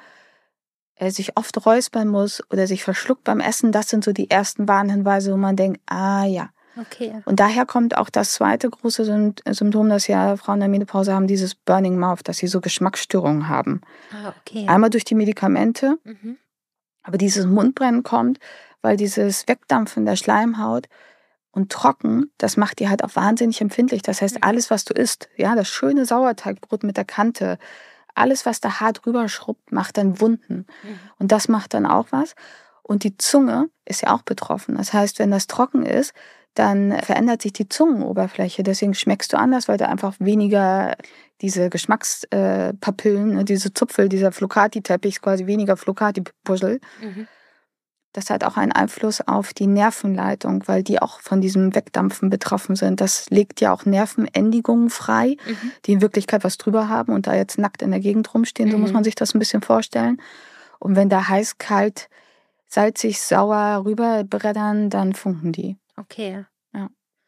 er sich oft räuspern muss oder sich verschluckt beim Essen, das sind so die ersten Warnhinweise, wo man denkt, ah ja. Okay. Und daher kommt auch das zweite große Symptom, das ja Frauen in der Menopause haben, dieses Burning Mouth, dass sie so Geschmacksstörungen haben. Ah, okay. Einmal durch die Medikamente, mhm. aber dieses Mundbrennen kommt, weil dieses Wegdampfen der Schleimhaut und trocken, das macht die halt auch wahnsinnig empfindlich. Das heißt, alles, was du isst, ja, das schöne Sauerteigbrot mit der Kante, alles, was da hart rüberschrubbt, macht dann Wunden. Mhm. Und das macht dann auch was. Und die Zunge ist ja auch betroffen. Das heißt, wenn das trocken ist, dann verändert sich die Zungenoberfläche. Deswegen schmeckst du anders, weil du einfach weniger diese Geschmackspapillen, äh, diese Zupfel, dieser Flocati-Teppich, quasi weniger Flocati-Puzzle. Mhm. Das hat auch einen Einfluss auf die Nervenleitung, weil die auch von diesem Wegdampfen betroffen sind. Das legt ja auch Nervenendigungen frei, mhm. die in Wirklichkeit was drüber haben und da jetzt nackt in der Gegend rumstehen. Mhm. So muss man sich das ein bisschen vorstellen. Und wenn da heiß, kalt, salzig, sauer rüberbrettern, dann funken die. Okay. Ja.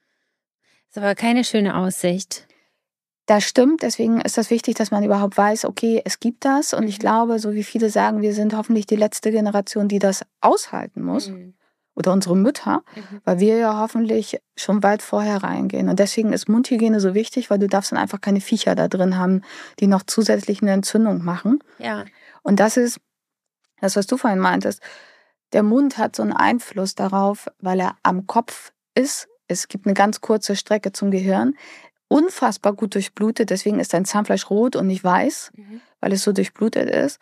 Ist aber keine schöne Aussicht. Das stimmt, deswegen ist das wichtig, dass man überhaupt weiß, okay, es gibt das. Und ich glaube, so wie viele sagen, wir sind hoffentlich die letzte Generation, die das aushalten muss. Mhm. Oder unsere Mütter, mhm. weil wir ja hoffentlich schon weit vorher reingehen. Und deswegen ist Mundhygiene so wichtig, weil du darfst dann einfach keine Viecher da drin haben, die noch zusätzlich eine Entzündung machen. Ja. Und das ist das, was du vorhin meintest. Der Mund hat so einen Einfluss darauf, weil er am Kopf ist. Es gibt eine ganz kurze Strecke zum Gehirn. Unfassbar gut durchblutet, deswegen ist dein Zahnfleisch rot und nicht weiß, mhm. weil es so durchblutet ist.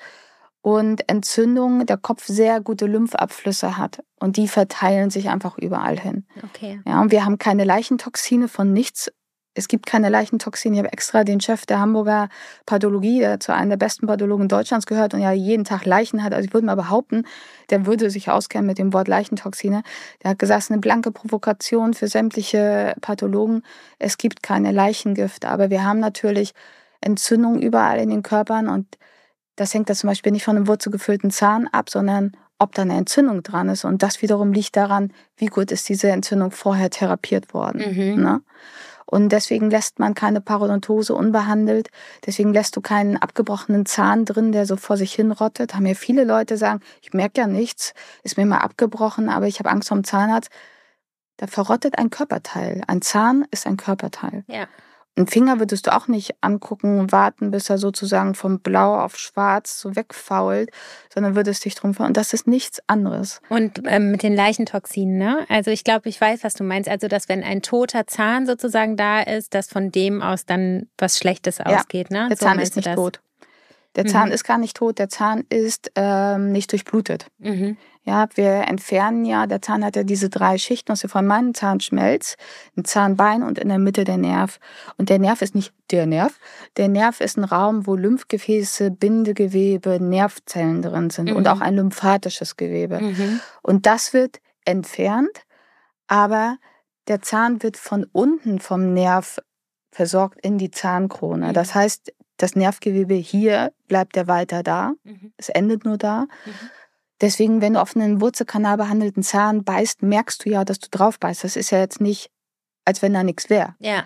Und Entzündung, der Kopf sehr gute Lymphabflüsse hat. Und die verteilen sich einfach überall hin. Okay. Ja, und wir haben keine Leichentoxine von nichts. Es gibt keine Leichentoxine. Ich habe extra den Chef der Hamburger Pathologie, der zu einem der besten Pathologen Deutschlands gehört und ja jeden Tag Leichen hat. Also ich würde mal behaupten, der würde sich auskennen mit dem Wort Leichentoxine. Der hat gesagt, es ist eine blanke Provokation für sämtliche Pathologen. Es gibt keine Leichengifte. Aber wir haben natürlich Entzündungen überall in den Körpern und das hängt das zum Beispiel nicht von einem wurzelgefüllten Zahn ab, sondern ob da eine Entzündung dran ist. Und das wiederum liegt daran, wie gut ist diese Entzündung vorher therapiert worden. Mhm. Ne? Und deswegen lässt man keine Parodontose unbehandelt. Deswegen lässt du keinen abgebrochenen Zahn drin, der so vor sich hin rottet. Haben ja viele Leute sagen, ich merke ja nichts, ist mir mal abgebrochen, aber ich habe Angst vor dem Zahnarzt. Da verrottet ein Körperteil. Ein Zahn ist ein Körperteil. Ja. Einen Finger würdest du auch nicht angucken und warten, bis er sozusagen vom Blau auf Schwarz so wegfault, sondern würdest dich drum kümmern. Und das ist nichts anderes. Und ähm, mit den Leichentoxinen, ne? Also ich glaube, ich weiß, was du meinst. Also, dass wenn ein toter Zahn sozusagen da ist, dass von dem aus dann was Schlechtes ausgeht, ja, ne? Der so Zahn ist nicht das? tot. Der Zahn mhm. ist gar nicht tot, der Zahn ist ähm, nicht durchblutet. Mhm. Ja, wir entfernen ja, der Zahn hat ja diese drei Schichten, aus von meinem Zahnschmelz, ein Zahnbein und in der Mitte der Nerv. Und der Nerv ist nicht der Nerv. Der Nerv ist ein Raum, wo Lymphgefäße, Bindegewebe, Nervzellen drin sind mhm. und auch ein lymphatisches Gewebe. Mhm. Und das wird entfernt, aber der Zahn wird von unten vom Nerv versorgt in die Zahnkrone. Mhm. Das heißt, das Nervgewebe hier bleibt ja weiter da. Mhm. Es endet nur da. Mhm. Deswegen, wenn du auf einen Wurzelkanal behandelten Zahn beißt, merkst du ja, dass du drauf beißt. Das ist ja jetzt nicht, als wenn da nichts wäre. Ja.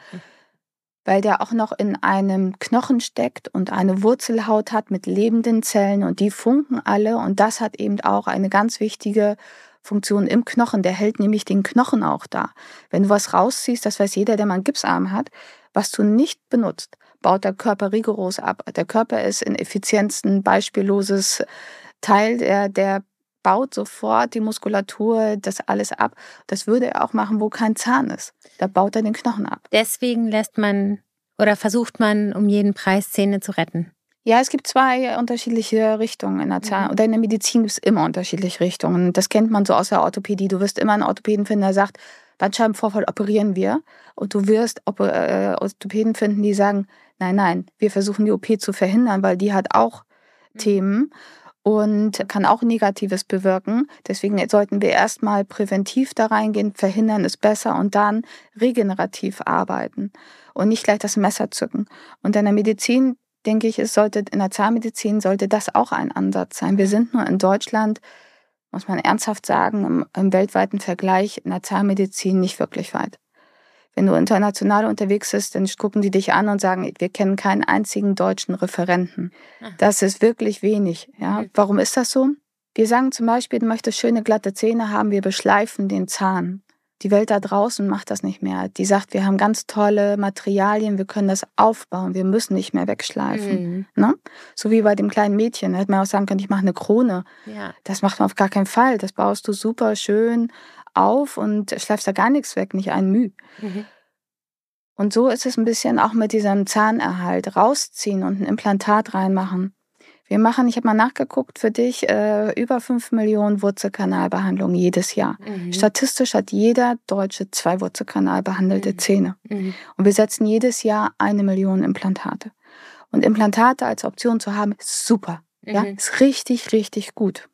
Weil der auch noch in einem Knochen steckt und eine Wurzelhaut hat mit lebenden Zellen und die funken alle. Und das hat eben auch eine ganz wichtige Funktion im Knochen. Der hält nämlich den Knochen auch da. Wenn du was rausziehst, das weiß jeder, der mal einen Gipsarm hat, was du nicht benutzt, baut der Körper rigoros ab. Der Körper ist in Effizienz ein beispielloses Teil, der, der baut sofort die Muskulatur, das alles ab. Das würde er auch machen, wo kein Zahn ist. Da baut er den Knochen ab. Deswegen lässt man oder versucht man um jeden Preis Zähne zu retten. Ja, es gibt zwei unterschiedliche Richtungen in der Zahn. Mhm. Oder in der Medizin gibt es immer unterschiedliche Richtungen. Das kennt man so aus der Orthopädie. Du wirst immer einen Orthopäden finden, der sagt, Bandscheibenvorfall operieren wir. Und du wirst Orthopäden finden, die sagen, nein, nein, wir versuchen die O P zu verhindern, weil die hat auch mhm. Themen und kann auch Negatives bewirken. Deswegen sollten wir erstmal präventiv da reingehen, verhindern ist besser und dann regenerativ arbeiten und nicht gleich das Messer zücken. Und in der Medizin denke ich, es sollte in der Zahnmedizin sollte das auch ein Ansatz sein. Wir sind nur in Deutschland, muss man ernsthaft sagen, im, im weltweiten Vergleich in der Zahnmedizin nicht wirklich weit. Wenn du international unterwegs bist, dann gucken die dich an und sagen, wir kennen keinen einzigen deutschen Referenten. Das ist wirklich wenig. Ja? Warum ist das so? Wir sagen zum Beispiel, du möchtest schöne glatte Zähne haben, wir beschleifen den Zahn. Die Welt da draußen macht das nicht mehr. Die sagt, wir haben ganz tolle Materialien, wir können das aufbauen, wir müssen nicht mehr wegschleifen. Mhm. Ne? So wie bei dem kleinen Mädchen. Da hätte man auch sagen können, ich mache eine Krone. Ja. Das macht man auf gar keinen Fall. Das baust du super schön auf und schleifst da gar nichts weg, nicht ein Müh. Mhm. Und so ist es ein bisschen auch mit diesem Zahnerhalt. Rausziehen und ein Implantat reinmachen. Wir machen, ich habe mal nachgeguckt für dich, äh, über fünf Millionen Wurzelkanalbehandlungen jedes Jahr. Mhm. Statistisch hat jeder Deutsche zwei Wurzelkanalbehandelte mhm. Zähne. Mhm. Und wir setzen jedes Jahr eine Million Implantate. Und Implantate als Option zu haben, ist super. Mhm. Ja, ist richtig, richtig gut.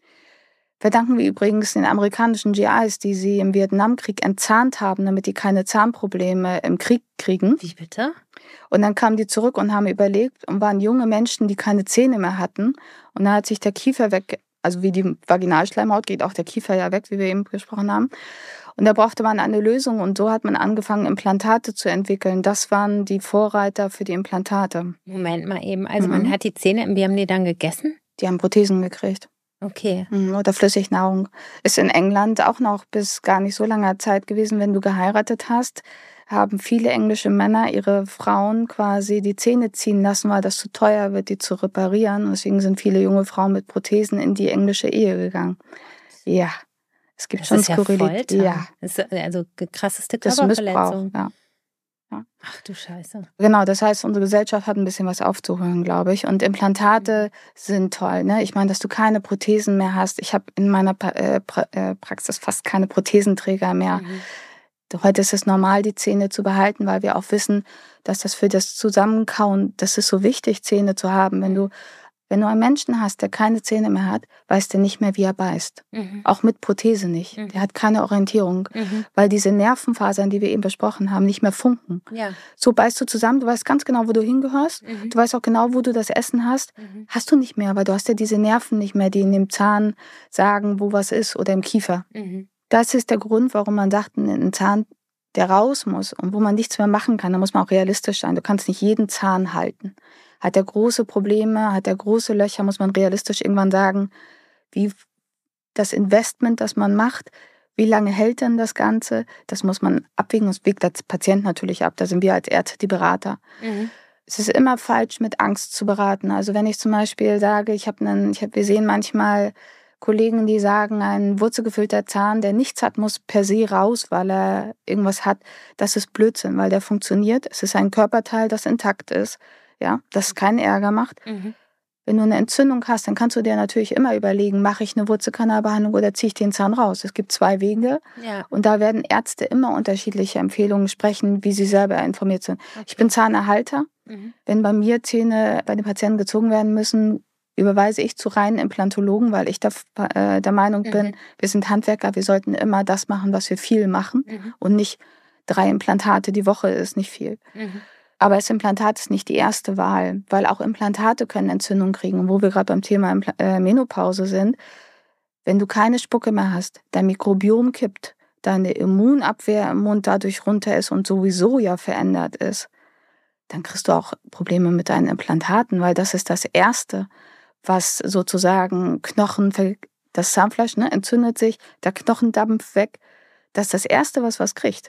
Verdanken wir übrigens den amerikanischen G Is, die sie im Vietnamkrieg entzahnt haben, damit die keine Zahnprobleme im Krieg kriegen. Wie bitte? Und dann kamen die zurück und haben überlegt und waren junge Menschen, die keine Zähne mehr hatten. Und dann hat sich der Kiefer weg, also wie die Vaginalschleimhaut geht auch der Kiefer ja weg, wie wir eben gesprochen haben. Und da brauchte man eine Lösung und so hat man angefangen, Implantate zu entwickeln. Das waren die Vorreiter für die Implantate. Moment mal eben, also mhm. man hat die Zähne, wie haben die dann gegessen? Die haben Prothesen gekriegt. Okay. Oder Flüssignahrung. Ist in England auch noch bis gar nicht so langer Zeit gewesen, wenn du geheiratet hast, haben viele englische Männer ihre Frauen quasi die Zähne ziehen lassen, weil das zu teuer wird, die zu reparieren. Und deswegen sind viele junge Frauen mit Prothesen in die englische Ehe gegangen. Ja, es gibt das schon ist ja Skurrilität. Ja. Das ist also krasseste Körperverletzung. Ja. Ja. Ach du Scheiße. Genau, das heißt, unsere Gesellschaft hat ein bisschen was aufzuholen, glaube ich. Und Implantate mhm. sind toll. Ne? Ich meine, dass du keine Prothesen mehr hast. Ich habe in meiner pa- äh, pra- äh, Praxis fast keine Prothesenträger mehr. Mhm. Heute ist es normal, die Zähne zu behalten, weil wir auch wissen, dass das für das Zusammenkauen, das ist so wichtig, Zähne zu haben. Wenn du, wenn du einen Menschen hast, der keine Zähne mehr hat, weiß der nicht mehr, wie er beißt. Mhm. Auch mit Prothese nicht. Mhm. Der hat keine Orientierung, mhm. weil diese Nervenfasern, die wir eben besprochen haben, nicht mehr funken. Ja. So beißt du zusammen, du weißt ganz genau, wo du hingehörst. Mhm. Du weißt auch genau, wo du das Essen hast. Mhm. Hast du nicht mehr, weil du hast ja diese Nerven nicht mehr, die in dem Zahn sagen, wo was ist oder im Kiefer. Mhm. Das ist der Grund, warum man sagt, ein Zahn, der raus muss und wo man nichts mehr machen kann, da muss man auch realistisch sein. Du kannst nicht jeden Zahn halten. Hat er große Probleme, hat er große Löcher, muss man realistisch irgendwann sagen, wie das Investment, das man macht, wie lange hält denn das Ganze? Das muss man abwägen, das wägt der Patient natürlich ab. Da sind wir als Ärzte die Berater. Mhm. Es ist immer falsch, mit Angst zu beraten. Also wenn ich zum Beispiel sage, ich habe einen, ich hab, wir sehen manchmal Kollegen, die sagen, ein wurzelgefüllter Zahn, der nichts hat, muss per se raus, weil er irgendwas hat. Das ist Blödsinn, weil der funktioniert. Es ist ein Körperteil, das intakt ist, ja, das keinen Ärger macht. Mhm. Wenn du eine Entzündung hast, dann kannst du dir natürlich immer überlegen, mache ich eine Wurzelkanalbehandlung oder ziehe ich den Zahn raus. Es gibt zwei Wege ja. und da werden Ärzte immer unterschiedliche Empfehlungen sprechen, wie sie selber informiert sind. Okay. Ich bin Zahnerhalter. Mhm. Wenn bei mir Zähne bei den Patienten gezogen werden müssen, überweise ich zu reinen Implantologen, weil ich der, äh, der Meinung mhm. bin, wir sind Handwerker, wir sollten immer das machen, was wir viel machen mhm. und nicht drei Implantate die Woche ist nicht viel. Mhm. Aber das Implantat ist nicht die erste Wahl, weil auch Implantate können Entzündung kriegen. Und wo wir gerade beim Thema Impl- äh, Menopause sind, wenn du keine Spucke mehr hast, dein Mikrobiom kippt, deine Immunabwehr im Mund dadurch runter ist und sowieso ja verändert ist, dann kriegst du auch Probleme mit deinen Implantaten, weil das ist das Erste, was sozusagen Knochen, das Zahnfleisch ne, entzündet sich, der Knochen dampft weg. Das ist das Erste, was was kriegt.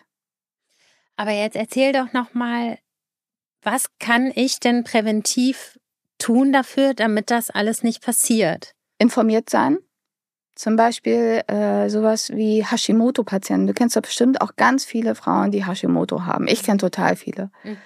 Aber jetzt erzähl doch nochmal, was kann ich denn präventiv tun dafür, damit das alles nicht passiert? Informiert sein. Zum Beispiel äh, sowas wie Hashimoto-Patienten. Du kennst doch bestimmt auch ganz viele Frauen, die Hashimoto haben. Ich kenne total viele. Mhm.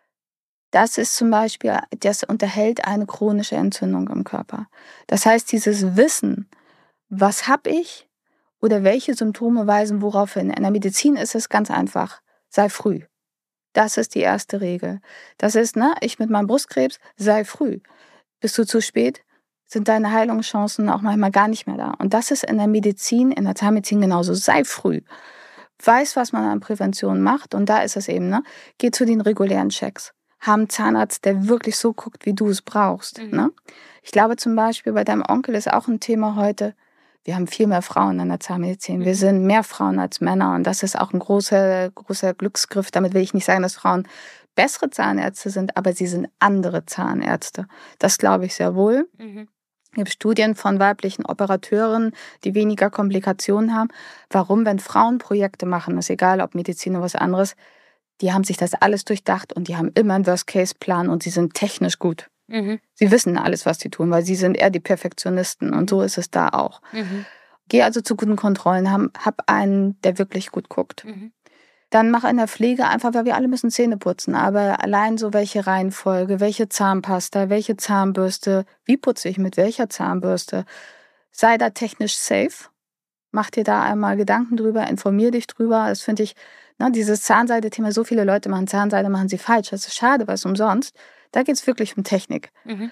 Das ist zum Beispiel, das unterhält eine chronische Entzündung im Körper. Das heißt, dieses Wissen, was habe ich oder welche Symptome weisen worauf hin. In der Medizin ist es ganz einfach, sei früh. Das ist die erste Regel. Das ist, ne, ich mit meinem Brustkrebs, sei früh. Bist du zu spät, sind deine Heilungschancen auch manchmal gar nicht mehr da. Und das ist in der Medizin, in der Zahnmedizin genauso. Sei früh. Weiß, was man an Prävention macht. Und da ist es eben, ne, geh zu den regulären Checks. haben einen Zahnarzt, der wirklich so guckt, wie du es brauchst. Mhm. Ne? Ich glaube zum Beispiel, bei deinem Onkel ist auch ein Thema heute, wir haben viel mehr Frauen in der Zahnmedizin. Mhm. Wir sind mehr Frauen als Männer und das ist auch ein großer, großer Glücksgriff. Damit will ich nicht sagen, dass Frauen bessere Zahnärzte sind, aber sie sind andere Zahnärzte. Das glaube ich sehr wohl. Mhm. Es gibt Studien von weiblichen Operateuren, die weniger Komplikationen haben. Warum, wenn Frauen Projekte machen, ist egal, ob Medizin oder was anderes, die haben sich das alles durchdacht und die haben immer einen Worst-Case-Plan und sie sind technisch gut. Mhm. Sie wissen alles, was sie tun, weil sie sind eher die Perfektionisten und so ist es da auch. Mhm. Geh also zu guten Kontrollen, hab, hab einen, der wirklich gut guckt. Mhm. Dann mach in der Pflege einfach, weil wir alle müssen Zähne putzen, aber allein so welche Reihenfolge, welche Zahnpasta, welche Zahnbürste, wie putze ich mit welcher Zahnbürste, sei da technisch safe, mach dir da einmal Gedanken drüber, informier dich drüber, das finde ich, ne, dieses Zahnseide-Thema, so viele Leute machen Zahnseide, machen sie falsch, das ist schade, weil es umsonst. Da geht es wirklich um Technik. Mhm.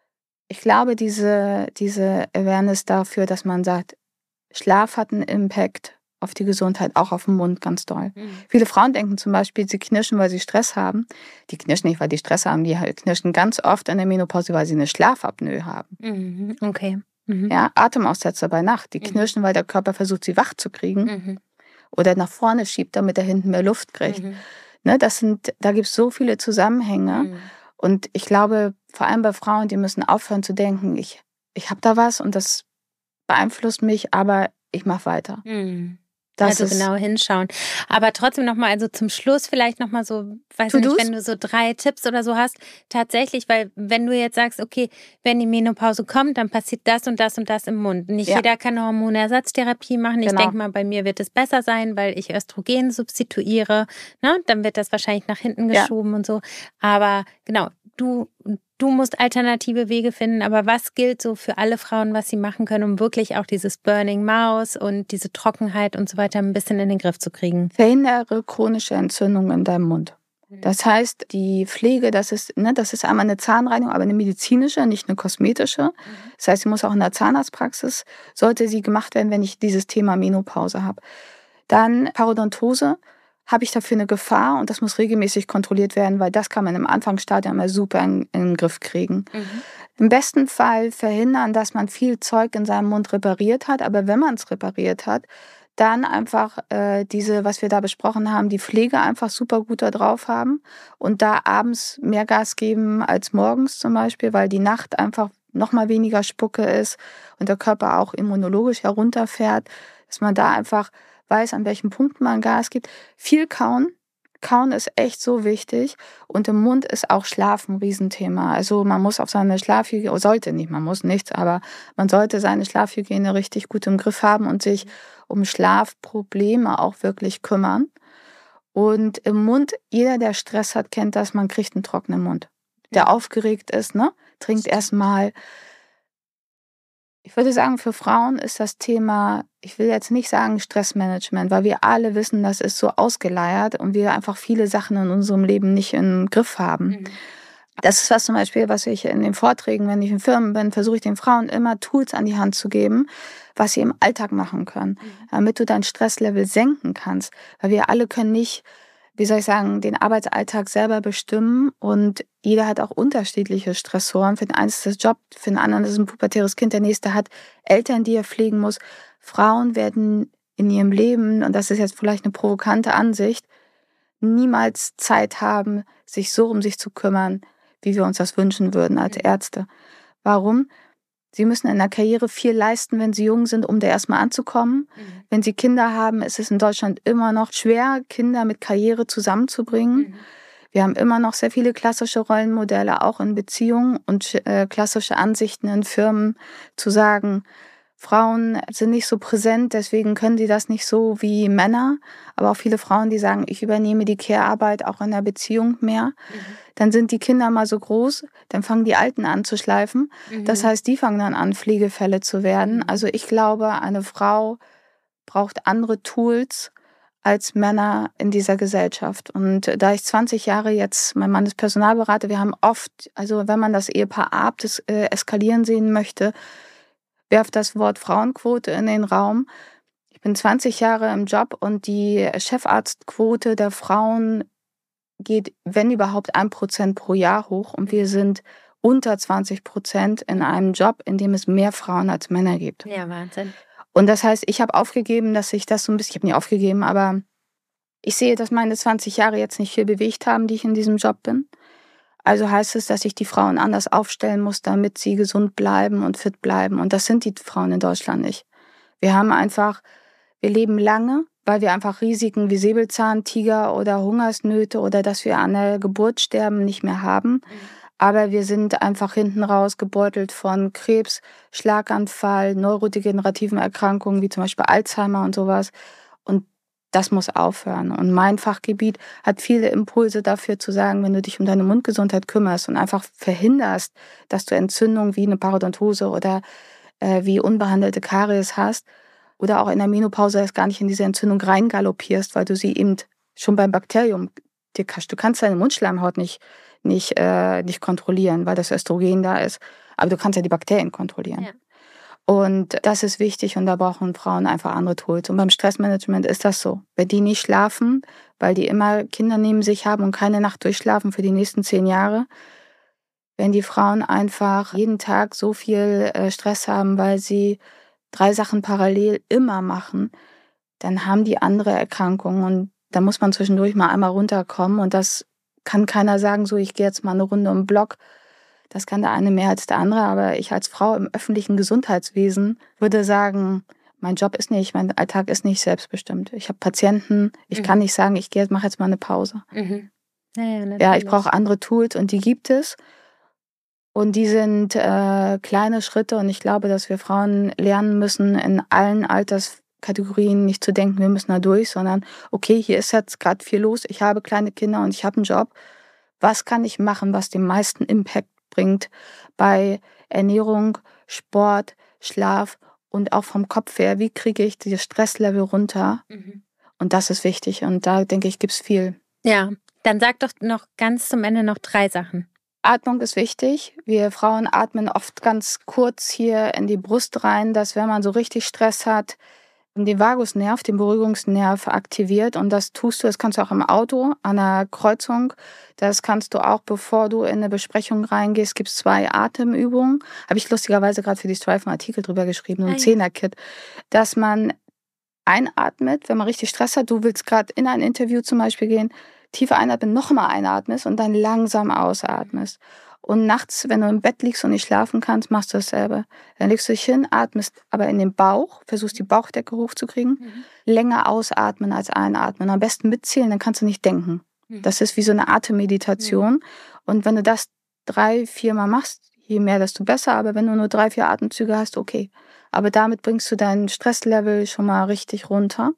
Ich glaube, diese, diese Awareness dafür, dass man sagt, Schlaf hat einen Impact auf die Gesundheit, auch auf den Mund ganz doll. Mhm. Viele Frauen denken zum Beispiel, sie knirschen, weil sie Stress haben. Die knirschen nicht, weil die Stress haben, die knirschen ganz oft in der Menopause, weil sie eine Schlafapnoe haben. Mhm. Okay. Mhm. Ja, Atemaussetzer bei Nacht. Die knirschen, mhm. weil der Körper versucht, sie wach zu kriegen. Mhm. Oder nach vorne schiebt, damit er hinten mehr Luft kriegt. Mhm. Ne, das sind, da gibt es so viele Zusammenhänge. Mhm. Und ich glaube, vor allem bei Frauen, die müssen aufhören zu denken, ich, ich habe da was und das beeinflusst mich, aber ich mache weiter. Mhm. Das also genau hinschauen. Aber trotzdem nochmal, also zum Schluss vielleicht nochmal so, weiß nicht, wenn du so drei Tipps oder so hast, tatsächlich, weil wenn du jetzt sagst, okay, wenn die Menopause kommt, dann passiert das und das und das im Mund. Nicht ja. jeder kann eine Hormonersatztherapie machen. Genau. Ich denke mal, bei mir wird es besser sein, weil ich Östrogen substituiere. Ne? Dann wird das wahrscheinlich nach hinten geschoben ja. und so. Aber genau, du... Du musst alternative Wege finden, aber was gilt so für alle Frauen, was sie machen können, um wirklich auch dieses Burning Mouth und diese Trockenheit und so weiter ein bisschen in den Griff zu kriegen? Verhindere chronische Entzündungen in deinem Mund. Das heißt, die Pflege, das ist, ne, das ist einmal eine Zahnreinigung, aber eine medizinische, nicht eine kosmetische. Das heißt, sie muss auch in der Zahnarztpraxis, sollte sie gemacht werden, wenn ich dieses Thema Menopause habe. Dann Parodontose. Habe ich dafür eine Gefahr und das muss regelmäßig kontrolliert werden, weil das kann man im Anfangsstadium immer super in, in den Griff kriegen. Mhm. Im besten Fall verhindern, dass man viel Zeug in seinem Mund repariert hat, aber wenn man es repariert hat, dann einfach äh, diese, was wir da besprochen haben, die Pflege einfach super gut da drauf haben und da abends mehr Gas geben als morgens zum Beispiel, weil die Nacht einfach noch mal weniger Spucke ist und der Körper auch immunologisch herunterfährt, dass man da einfach weiß, an welchen Punkten man Gas gibt. Viel kauen. Kauen ist echt so wichtig. Und im Mund ist auch Schlaf ein Riesenthema. Also man muss auf seine Schlafhygiene, sollte nicht, man muss nichts, aber man sollte seine Schlafhygiene richtig gut im Griff haben und sich um Schlafprobleme auch wirklich kümmern. Und im Mund, jeder, der Stress hat, kennt das, man kriegt einen trockenen Mund. Der aufgeregt ist, ne, trinkt erstmal. Ich würde sagen, für Frauen ist das Thema, ich will jetzt nicht sagen Stressmanagement, weil wir alle wissen, das ist so ausgeleiert und wir einfach viele Sachen in unserem Leben nicht im Griff haben. Mhm. Das ist was zum Beispiel, was ich in den Vorträgen, wenn ich in Firmen bin, versuche ich den Frauen immer Tools an die Hand zu geben, was sie im Alltag machen können, mhm. damit du dein Stresslevel senken kannst. Weil wir alle können nicht, wie soll ich sagen, den Arbeitsalltag selber bestimmen und jeder hat auch unterschiedliche Stressoren. Für den einen ist das Job, für den anderen ist es ein pubertäres Kind, der nächste hat Eltern, die er pflegen muss. Frauen werden in ihrem Leben, und das ist jetzt vielleicht eine provokante Ansicht, niemals Zeit haben, sich so um sich zu kümmern, wie wir uns das wünschen würden als Ärzte. Warum? Sie müssen in der Karriere viel leisten, wenn sie jung sind, um da erstmal anzukommen. Mhm. Wenn sie Kinder haben, ist es in Deutschland immer noch schwer, Kinder mit Karriere zusammenzubringen. Mhm. Wir haben immer noch sehr viele klassische Rollenmodelle, auch in Beziehungen und äh, klassische Ansichten in Firmen, zu sagen, Frauen sind nicht so präsent, deswegen können sie das nicht so wie Männer. Aber auch viele Frauen, die sagen, ich übernehme die Care-Arbeit auch in der Beziehung mehr. Mhm. Dann sind die Kinder mal so groß, dann fangen die Alten an zu schleifen. Mhm. Das heißt, die fangen dann an, Pflegefälle zu werden. Mhm. Also ich glaube, eine Frau braucht andere Tools als Männer in dieser Gesellschaft. Und da ich zwanzig Jahre jetzt, mein Mann ist Personalberater, wir haben oft, also wenn man das Ehepaar Arp das äh, eskalieren sehen möchte, werft das Wort Frauenquote in den Raum. Ich bin zwanzig Jahre im Job und die Chefarztquote der Frauen geht, wenn überhaupt, ein Prozent pro Jahr hoch und wir sind unter zwanzig Prozent in einem Job, in dem es mehr Frauen als Männer gibt. Ja, Wahnsinn. Und das heißt, ich habe aufgegeben, dass ich das so ein bisschen, ich habe nie aufgegeben, aber ich sehe, dass meine zwanzig Jahre jetzt nicht viel bewegt haben, die ich in diesem Job bin. Also heißt es, dass ich die Frauen anders aufstellen muss, damit sie gesund bleiben und fit bleiben. Und das sind die Frauen in Deutschland nicht. Wir haben einfach, wir leben lange, weil wir einfach Risiken wie Säbelzahntiger oder Hungersnöte oder dass wir an der Geburt sterben nicht mehr haben. Mhm. Aber wir sind einfach hinten raus gebeutelt von Krebs, Schlaganfall, neurodegenerativen Erkrankungen wie zum Beispiel Alzheimer und sowas. Und das muss aufhören. Und mein Fachgebiet hat viele Impulse dafür zu sagen, wenn du dich um deine Mundgesundheit kümmerst und einfach verhinderst, dass du Entzündungen wie eine Parodontose oder äh, wie unbehandelte Karies hast oder auch in der Menopause erst gar nicht in diese Entzündung reingaloppierst, weil du sie eben schon beim Bakterium, du kannst deine Mundschleimhaut nicht, nicht, äh, nicht kontrollieren, weil das Östrogen da ist. Aber du kannst ja die Bakterien kontrollieren. Ja. Und das ist wichtig und da brauchen Frauen einfach andere Tools. Und beim Stressmanagement ist das so. Wenn die nicht schlafen, weil die immer Kinder neben sich haben und keine Nacht durchschlafen für die nächsten zehn Jahre, wenn die Frauen einfach jeden Tag so viel Stress haben, weil sie drei Sachen parallel immer machen, dann haben die andere Erkrankungen. Und da muss man zwischendurch mal einmal runterkommen. Und das kann keiner sagen, so ich gehe jetzt mal eine Runde um den Block. Das kann der eine mehr als der andere, aber ich als Frau im öffentlichen Gesundheitswesen würde sagen, mein Job ist nicht, mein Alltag ist nicht selbstbestimmt. Ich habe Patienten, ich mhm. kann nicht sagen, ich gehe, mache jetzt mal eine Pause. Mhm. Ja, ja, ja, ich brauche andere Tools und die gibt es. Und die sind äh, kleine Schritte und ich glaube, dass wir Frauen lernen müssen, in allen Alterskategorien nicht zu denken, wir müssen da durch, sondern okay, hier ist jetzt gerade viel los, ich habe kleine Kinder und ich habe einen Job. Was kann ich machen, was den meisten Impact bringt bei Ernährung, Sport, Schlaf und auch vom Kopf her, wie kriege ich dieses Stresslevel runter? Mhm. Und das ist wichtig und da denke ich, gibt es viel. Ja, dann sag doch noch ganz zum Ende noch drei Sachen. Atmung ist wichtig. Wir Frauen atmen oft ganz kurz hier in die Brust rein, dass wenn man so richtig Stress hat, den Vagusnerv, den Beruhigungsnerv aktiviert und das tust du, das kannst du auch im Auto, an einer Kreuzung, das kannst du auch, bevor du in eine Besprechung reingehst, gibt es zwei Atemübungen, habe ich lustigerweise gerade für die Strive einen Artikel drüber geschrieben, ein Zehner-Kit, dass man einatmet, wenn man richtig Stress hat, du willst gerade in ein Interview zum Beispiel gehen, tief einatmen, nochmal einatmest und dann langsam ausatmest. Und nachts, wenn du im Bett liegst und nicht schlafen kannst, machst du dasselbe. Dann legst du dich hin, atmest aber in den Bauch, versuchst die Bauchdecke hochzukriegen, mhm. länger ausatmen als einatmen. Am besten mitzählen, dann kannst du nicht denken. Mhm. Das ist wie so eine Atemmeditation. Mhm. Und wenn du das drei, viermal machst, je mehr, desto besser. Aber wenn du nur drei, vier Atemzüge hast, okay. Aber damit bringst du dein Stresslevel schon mal richtig runter.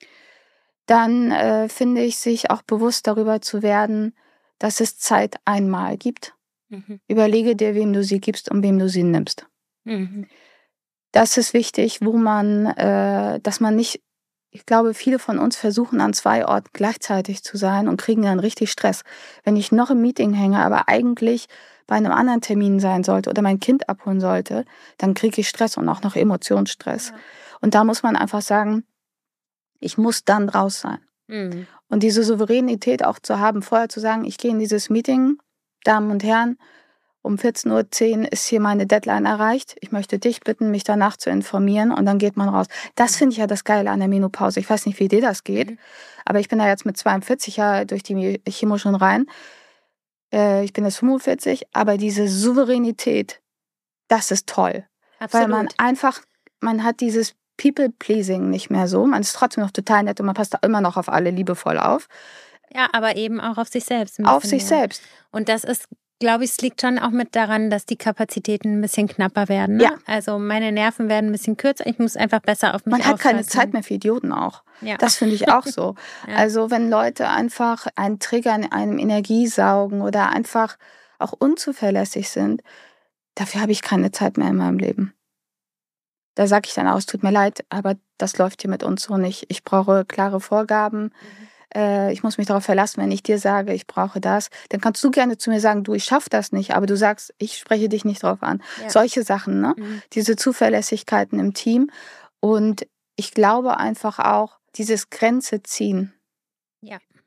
Dann äh, finde ich, sich auch bewusst darüber zu werden, dass es Zeit einmal gibt. Mhm. Überlege dir, wem du sie gibst und wem du sie nimmst. Mhm. Das ist wichtig, wo man, äh, dass man nicht, ich glaube, viele von uns versuchen an zwei Orten gleichzeitig zu sein und kriegen dann richtig Stress. Wenn ich noch im Meeting hänge, aber eigentlich bei einem anderen Termin sein sollte oder mein Kind abholen sollte, dann kriege ich Stress und auch noch Emotionsstress. Ja. Und da muss man einfach sagen, ich muss dann raus sein. Mhm. Und diese Souveränität auch zu haben, vorher zu sagen, ich gehe in dieses Meeting, Damen und Herren, um vierzehn Uhr zehn ist hier meine Deadline erreicht. Ich möchte dich bitten, mich danach zu informieren und dann geht man raus. Das finde ich ja das Geile an der Menopause. Ich weiß nicht, wie dir das geht, mhm. aber ich bin da jetzt mit zweiundvierzig ja durch die Chemo schon rein. Äh, ich bin jetzt fünfundvierzig, aber diese Souveränität, das ist toll. Absolut. Weil man einfach, man hat dieses People-Pleasing nicht mehr so. Man ist trotzdem noch total nett und man passt da immer noch auf alle liebevoll auf. Ja, aber eben auch auf sich selbst. Auf sich mehr. selbst. Und das ist, glaube ich, es liegt schon auch mit daran, dass die Kapazitäten ein bisschen knapper werden. Ne? Ja. Also meine Nerven werden ein bisschen kürzer. Ich muss einfach besser auf mich Man aufpassen. hat keine Zeit mehr für Idioten auch. Ja. Das finde ich auch so. Ja. Also wenn Leute einfach einen Trigger in einem Energie saugen oder einfach auch unzuverlässig sind, dafür habe ich keine Zeit mehr in meinem Leben. Da sage ich dann auch, es tut mir leid, aber das läuft hier mit uns so nicht. Ich brauche klare Vorgaben. Mhm. Äh, ich muss mich darauf verlassen, wenn ich dir sage, ich brauche das. Dann kannst du gerne zu mir sagen, du, ich schaffe das nicht. Aber du sagst, ich spreche dich nicht drauf an. Ja. Solche Sachen, ne? Mhm. Diese Zuverlässigkeiten im Team. Und ich glaube einfach auch, dieses Grenze ziehen. Ja.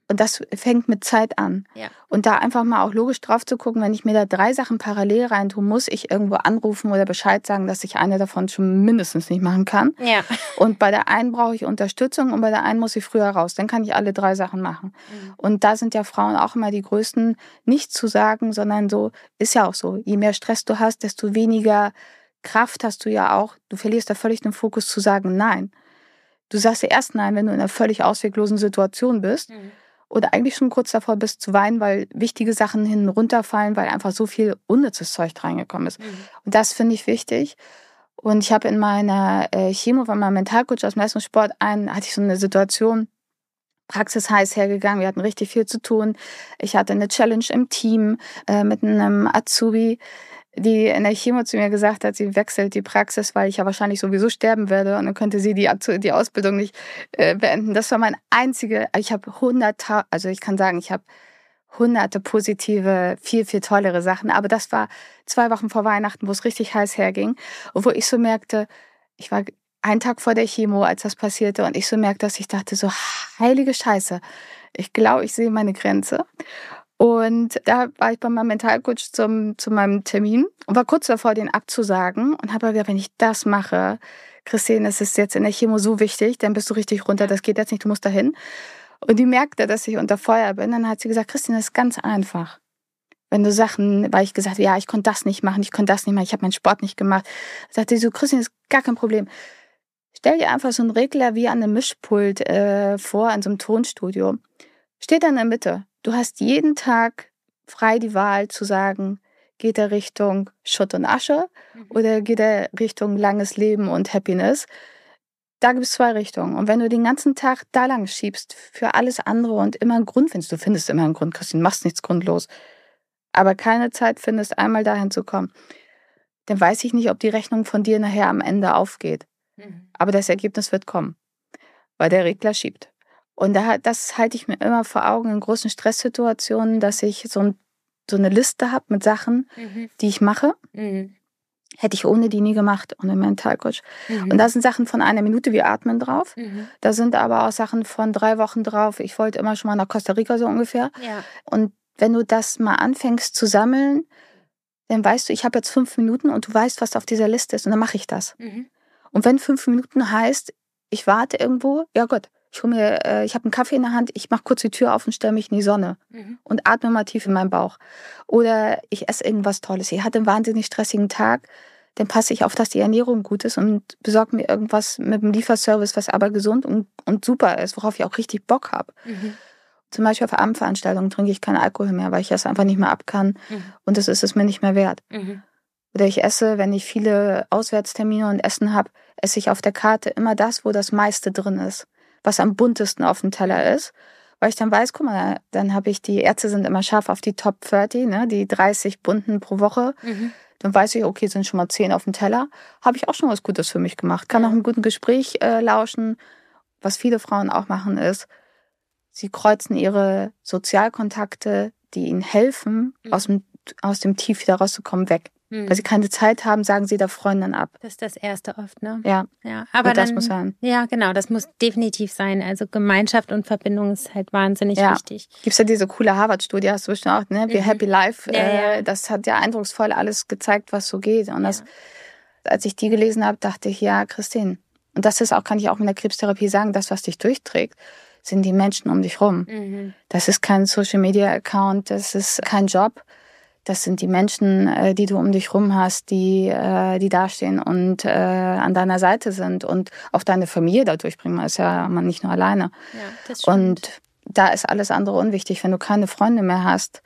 Und das fängt mit Zeit an. Ja. Und da einfach mal auch logisch drauf zu gucken, wenn ich mir da drei Sachen parallel reintue, muss ich irgendwo anrufen oder Bescheid sagen, dass ich eine davon schon mindestens nicht machen kann. Ja. Und bei der einen brauche ich Unterstützung und bei der einen muss ich früher raus. Dann kann ich alle drei Sachen machen. Mhm. Und da sind ja Frauen auch immer die Größten, nicht zu sagen, sondern so, ist ja auch so. Je mehr Stress du hast, desto weniger Kraft hast du ja auch. Du verlierst da völlig den Fokus zu sagen Nein. Du sagst ja erst Nein, wenn du in einer völlig ausweglosen Situation bist. Mhm. Oder eigentlich schon kurz davor bist zu weinen, weil wichtige Sachen hinten runterfallen, weil einfach so viel unnützes Zeug reingekommen ist. Mhm. Und das finde ich wichtig. Und ich habe in meiner äh, Chemo, war mein Mentalcoach aus dem Leistungssport, ein, hatte ich so eine Situation, Praxis heiß hergegangen, wir hatten richtig viel zu tun. Ich hatte eine Challenge im Team äh, mit einem Azubi, die in der Chemo zu mir gesagt hat, sie wechselt die Praxis, weil ich ja wahrscheinlich sowieso sterben werde und dann könnte sie die, die Ausbildung nicht äh, beenden. Das war mein einzige, ich habe hunderte, also ich kann sagen, ich habe hunderte positive, viel, viel tollere Sachen, aber das war zwei Wochen vor Weihnachten, wo es richtig heiß herging und wo ich so merkte, ich war einen Tag vor der Chemo, als das passierte und ich so merkte, dass ich dachte so, heilige Scheiße, ich glaube, ich sehe meine Grenze. Und da war ich bei meinem Mentalcoach zum, zu meinem Termin und war kurz davor, den abzusagen und habe gedacht, wenn ich das mache, Christine, das ist jetzt in der Chemo so wichtig, dann bist du richtig runter, das geht jetzt nicht, du musst dahin. Und die merkte, dass ich unter Feuer bin, dann hat sie gesagt, Christine, das ist ganz einfach. Wenn du Sachen, weil ich gesagt habe, ja, ich konnte das nicht machen, ich konnte das nicht machen, ich habe meinen Sport nicht gemacht, sagte sie so, Christine, das ist gar kein Problem. Stell dir einfach so einen Regler wie an einem Mischpult äh, vor, an so einem Tonstudio. Steht da in der Mitte. Du hast jeden Tag frei die Wahl zu sagen, geht er Richtung Schutt und Asche mhm. oder geht er Richtung langes Leben und Happiness. Da gibt es zwei Richtungen. Und wenn du den ganzen Tag da lang schiebst für alles andere und immer einen Grund findest, du findest immer einen Grund, Christine, machst nichts grundlos, aber keine Zeit findest, einmal dahin zu kommen, dann weiß ich nicht, ob die Rechnung von dir nachher am Ende aufgeht. Mhm. Aber das Ergebnis wird kommen, weil der Regler schiebt. Und da, das halte ich mir immer vor Augen in großen Stresssituationen, dass ich so, ein, so eine Liste habe mit Sachen, mhm. die ich mache. Mhm. Hätte ich ohne die nie gemacht, ohne Mentalcoach. Mhm. Und da sind Sachen von einer Minute wie Atmen drauf. Mhm. Da sind aber auch Sachen von drei Wochen drauf. Ich wollte immer schon mal nach Costa Rica so ungefähr. Ja. Und wenn du das mal anfängst zu sammeln, dann weißt du, ich habe jetzt fünf Minuten und du weißt, was auf dieser Liste ist. Und dann mache ich das. Mhm. Und wenn fünf Minuten heißt, ich warte irgendwo, ja Gott, ich hole mir, äh, ich habe einen Kaffee in der Hand, ich mache kurz die Tür auf und stelle mich in die Sonne mhm. und atme mal tief in meinen Bauch. Oder ich esse irgendwas Tolles. Ich hatte einen wahnsinnig stressigen Tag, dann passe ich auf, dass die Ernährung gut ist und besorge mir irgendwas mit dem Lieferservice, was aber gesund und, und super ist, worauf ich auch richtig Bock habe. Mhm. Zum Beispiel auf Abendveranstaltungen trinke ich keinen Alkohol mehr, weil ich das einfach nicht mehr ab kann mhm. und das ist es mir nicht mehr wert. Mhm. Oder ich esse, wenn ich viele Auswärtstermine und Essen habe, esse ich auf der Karte immer das, wo das meiste drin ist, was am buntesten auf dem Teller ist, weil ich dann weiß, guck mal, dann habe ich, die Ärzte sind immer scharf auf die Top dreißig, ne, die dreißig bunten pro Woche. Mhm. Dann weiß ich, okay, sind schon mal zehn auf dem Teller. Habe ich auch schon was Gutes für mich gemacht. Kann ja. auch ein gutes Gespräch äh, lauschen. Was viele Frauen auch machen ist, sie kreuzen ihre Sozialkontakte, die ihnen helfen, mhm. aus dem, aus dem Tief wieder rauszukommen, weg. Hm. Weil sie keine Zeit haben, sagen sie der Freundin ab. Das ist das Erste oft, ne? Ja. ja aber und das dann, muss sein. Ja, genau, das muss definitiv sein. Also Gemeinschaft und Verbindung ist halt wahnsinnig ja. wichtig. Gibt's ja diese coole Harvard-Studie, hast du bestimmt auch, ne? Wir mhm. Happy Life. Ja, äh, ja. Das hat ja eindrucksvoll alles gezeigt, was so geht. Und ja. das, als ich die gelesen habe, dachte ich, ja, Christine. Und das ist auch, kann ich auch mit der Krebstherapie sagen, das, was dich durchträgt, sind die Menschen um dich rum. Mhm. Das ist kein Social-Media-Account, das ist kein Job. Das sind die Menschen, die du um dich rum hast, die, die dastehen und äh, an deiner Seite sind und auch deine Familie da durchbringen. Man ist ja man nicht nur alleine. Ja, das stimmt. Und da ist alles andere unwichtig. Wenn du keine Freunde mehr hast,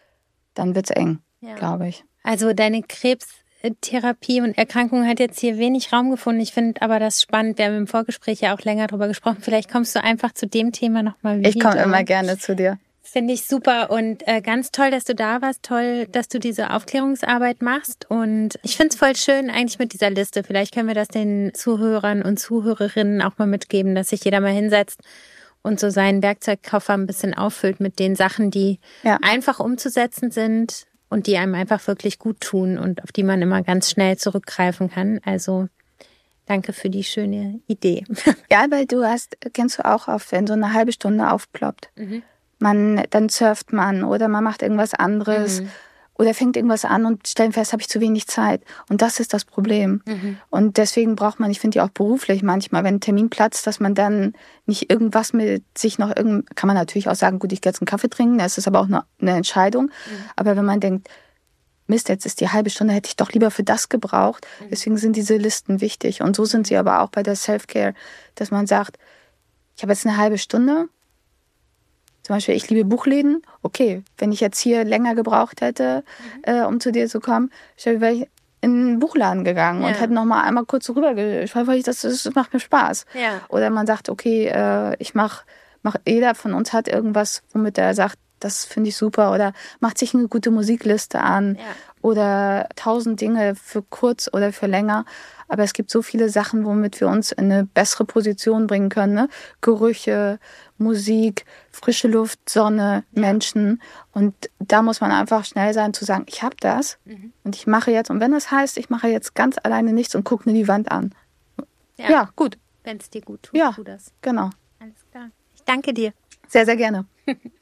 dann wird's eng, ja. glaube ich. Also deine Krebstherapie und Erkrankung hat jetzt hier wenig Raum gefunden. Ich finde aber das spannend. Wir haben im Vorgespräch ja auch länger drüber gesprochen. Vielleicht kommst du einfach zu dem Thema nochmal wieder. Ich komme immer gerne zu dir. Finde ich super und äh, ganz toll, dass du da warst. Toll, dass du diese Aufklärungsarbeit machst. Und ich finde es voll schön eigentlich mit dieser Liste. Vielleicht können wir das den Zuhörern und Zuhörerinnen auch mal mitgeben, dass sich jeder mal hinsetzt und so seinen Werkzeugkoffer ein bisschen auffüllt mit den Sachen, die ja. einfach umzusetzen sind und die einem einfach wirklich gut tun und auf die man immer ganz schnell zurückgreifen kann. Also danke für die schöne Idee. Ja, weil du hast, kennst du auch auf, wenn so eine halbe Stunde aufploppt. Mhm. man, dann surft man oder man macht irgendwas anderes. Mhm. Oder fängt irgendwas an und stellen fest, habe ich zu wenig Zeit. Und das ist das Problem. Mhm. Und deswegen braucht man, ich finde ja auch beruflich manchmal, wenn ein Termin platzt, dass man dann nicht irgendwas mit sich noch irgend, kann man natürlich auch sagen, gut, ich gehe jetzt einen Kaffee trinken, das ist aber auch eine, eine Entscheidung. Mhm. Aber wenn man denkt, Mist, jetzt ist die halbe Stunde, hätte ich doch lieber für das gebraucht. Mhm. Deswegen sind diese Listen wichtig. Und so sind sie aber auch bei der Self-Care, dass man sagt, ich habe jetzt eine halbe Stunde. Zum Beispiel, ich liebe Buchläden. Okay, wenn ich jetzt hier länger gebraucht hätte, mhm. äh, um zu dir zu kommen, wäre ich in einen Buchladen gegangen ja. und hätte noch mal einmal kurz rübergeschaut, weil ich das, das macht mir Spaß. Ja. Oder man sagt, okay, äh, ich mach, mach, jeder von uns hat irgendwas, womit er sagt, das finde ich super. Oder macht sich eine gute Musikliste an. Ja. Oder tausend Dinge für kurz oder für länger. Aber es gibt so viele Sachen, womit wir uns in eine bessere Position bringen können. Ne? Gerüche, Musik, frische Luft, Sonne, ja. Menschen. Und da muss man einfach schnell sein zu sagen, ich habe das mhm. und ich mache jetzt. Und wenn das heißt, ich mache jetzt ganz alleine nichts und gucke mir die Wand an. Ja, ja gut. Wenn es dir gut tut, ja, tu das. Genau. Alles klar. Ich danke dir. Sehr, sehr gerne.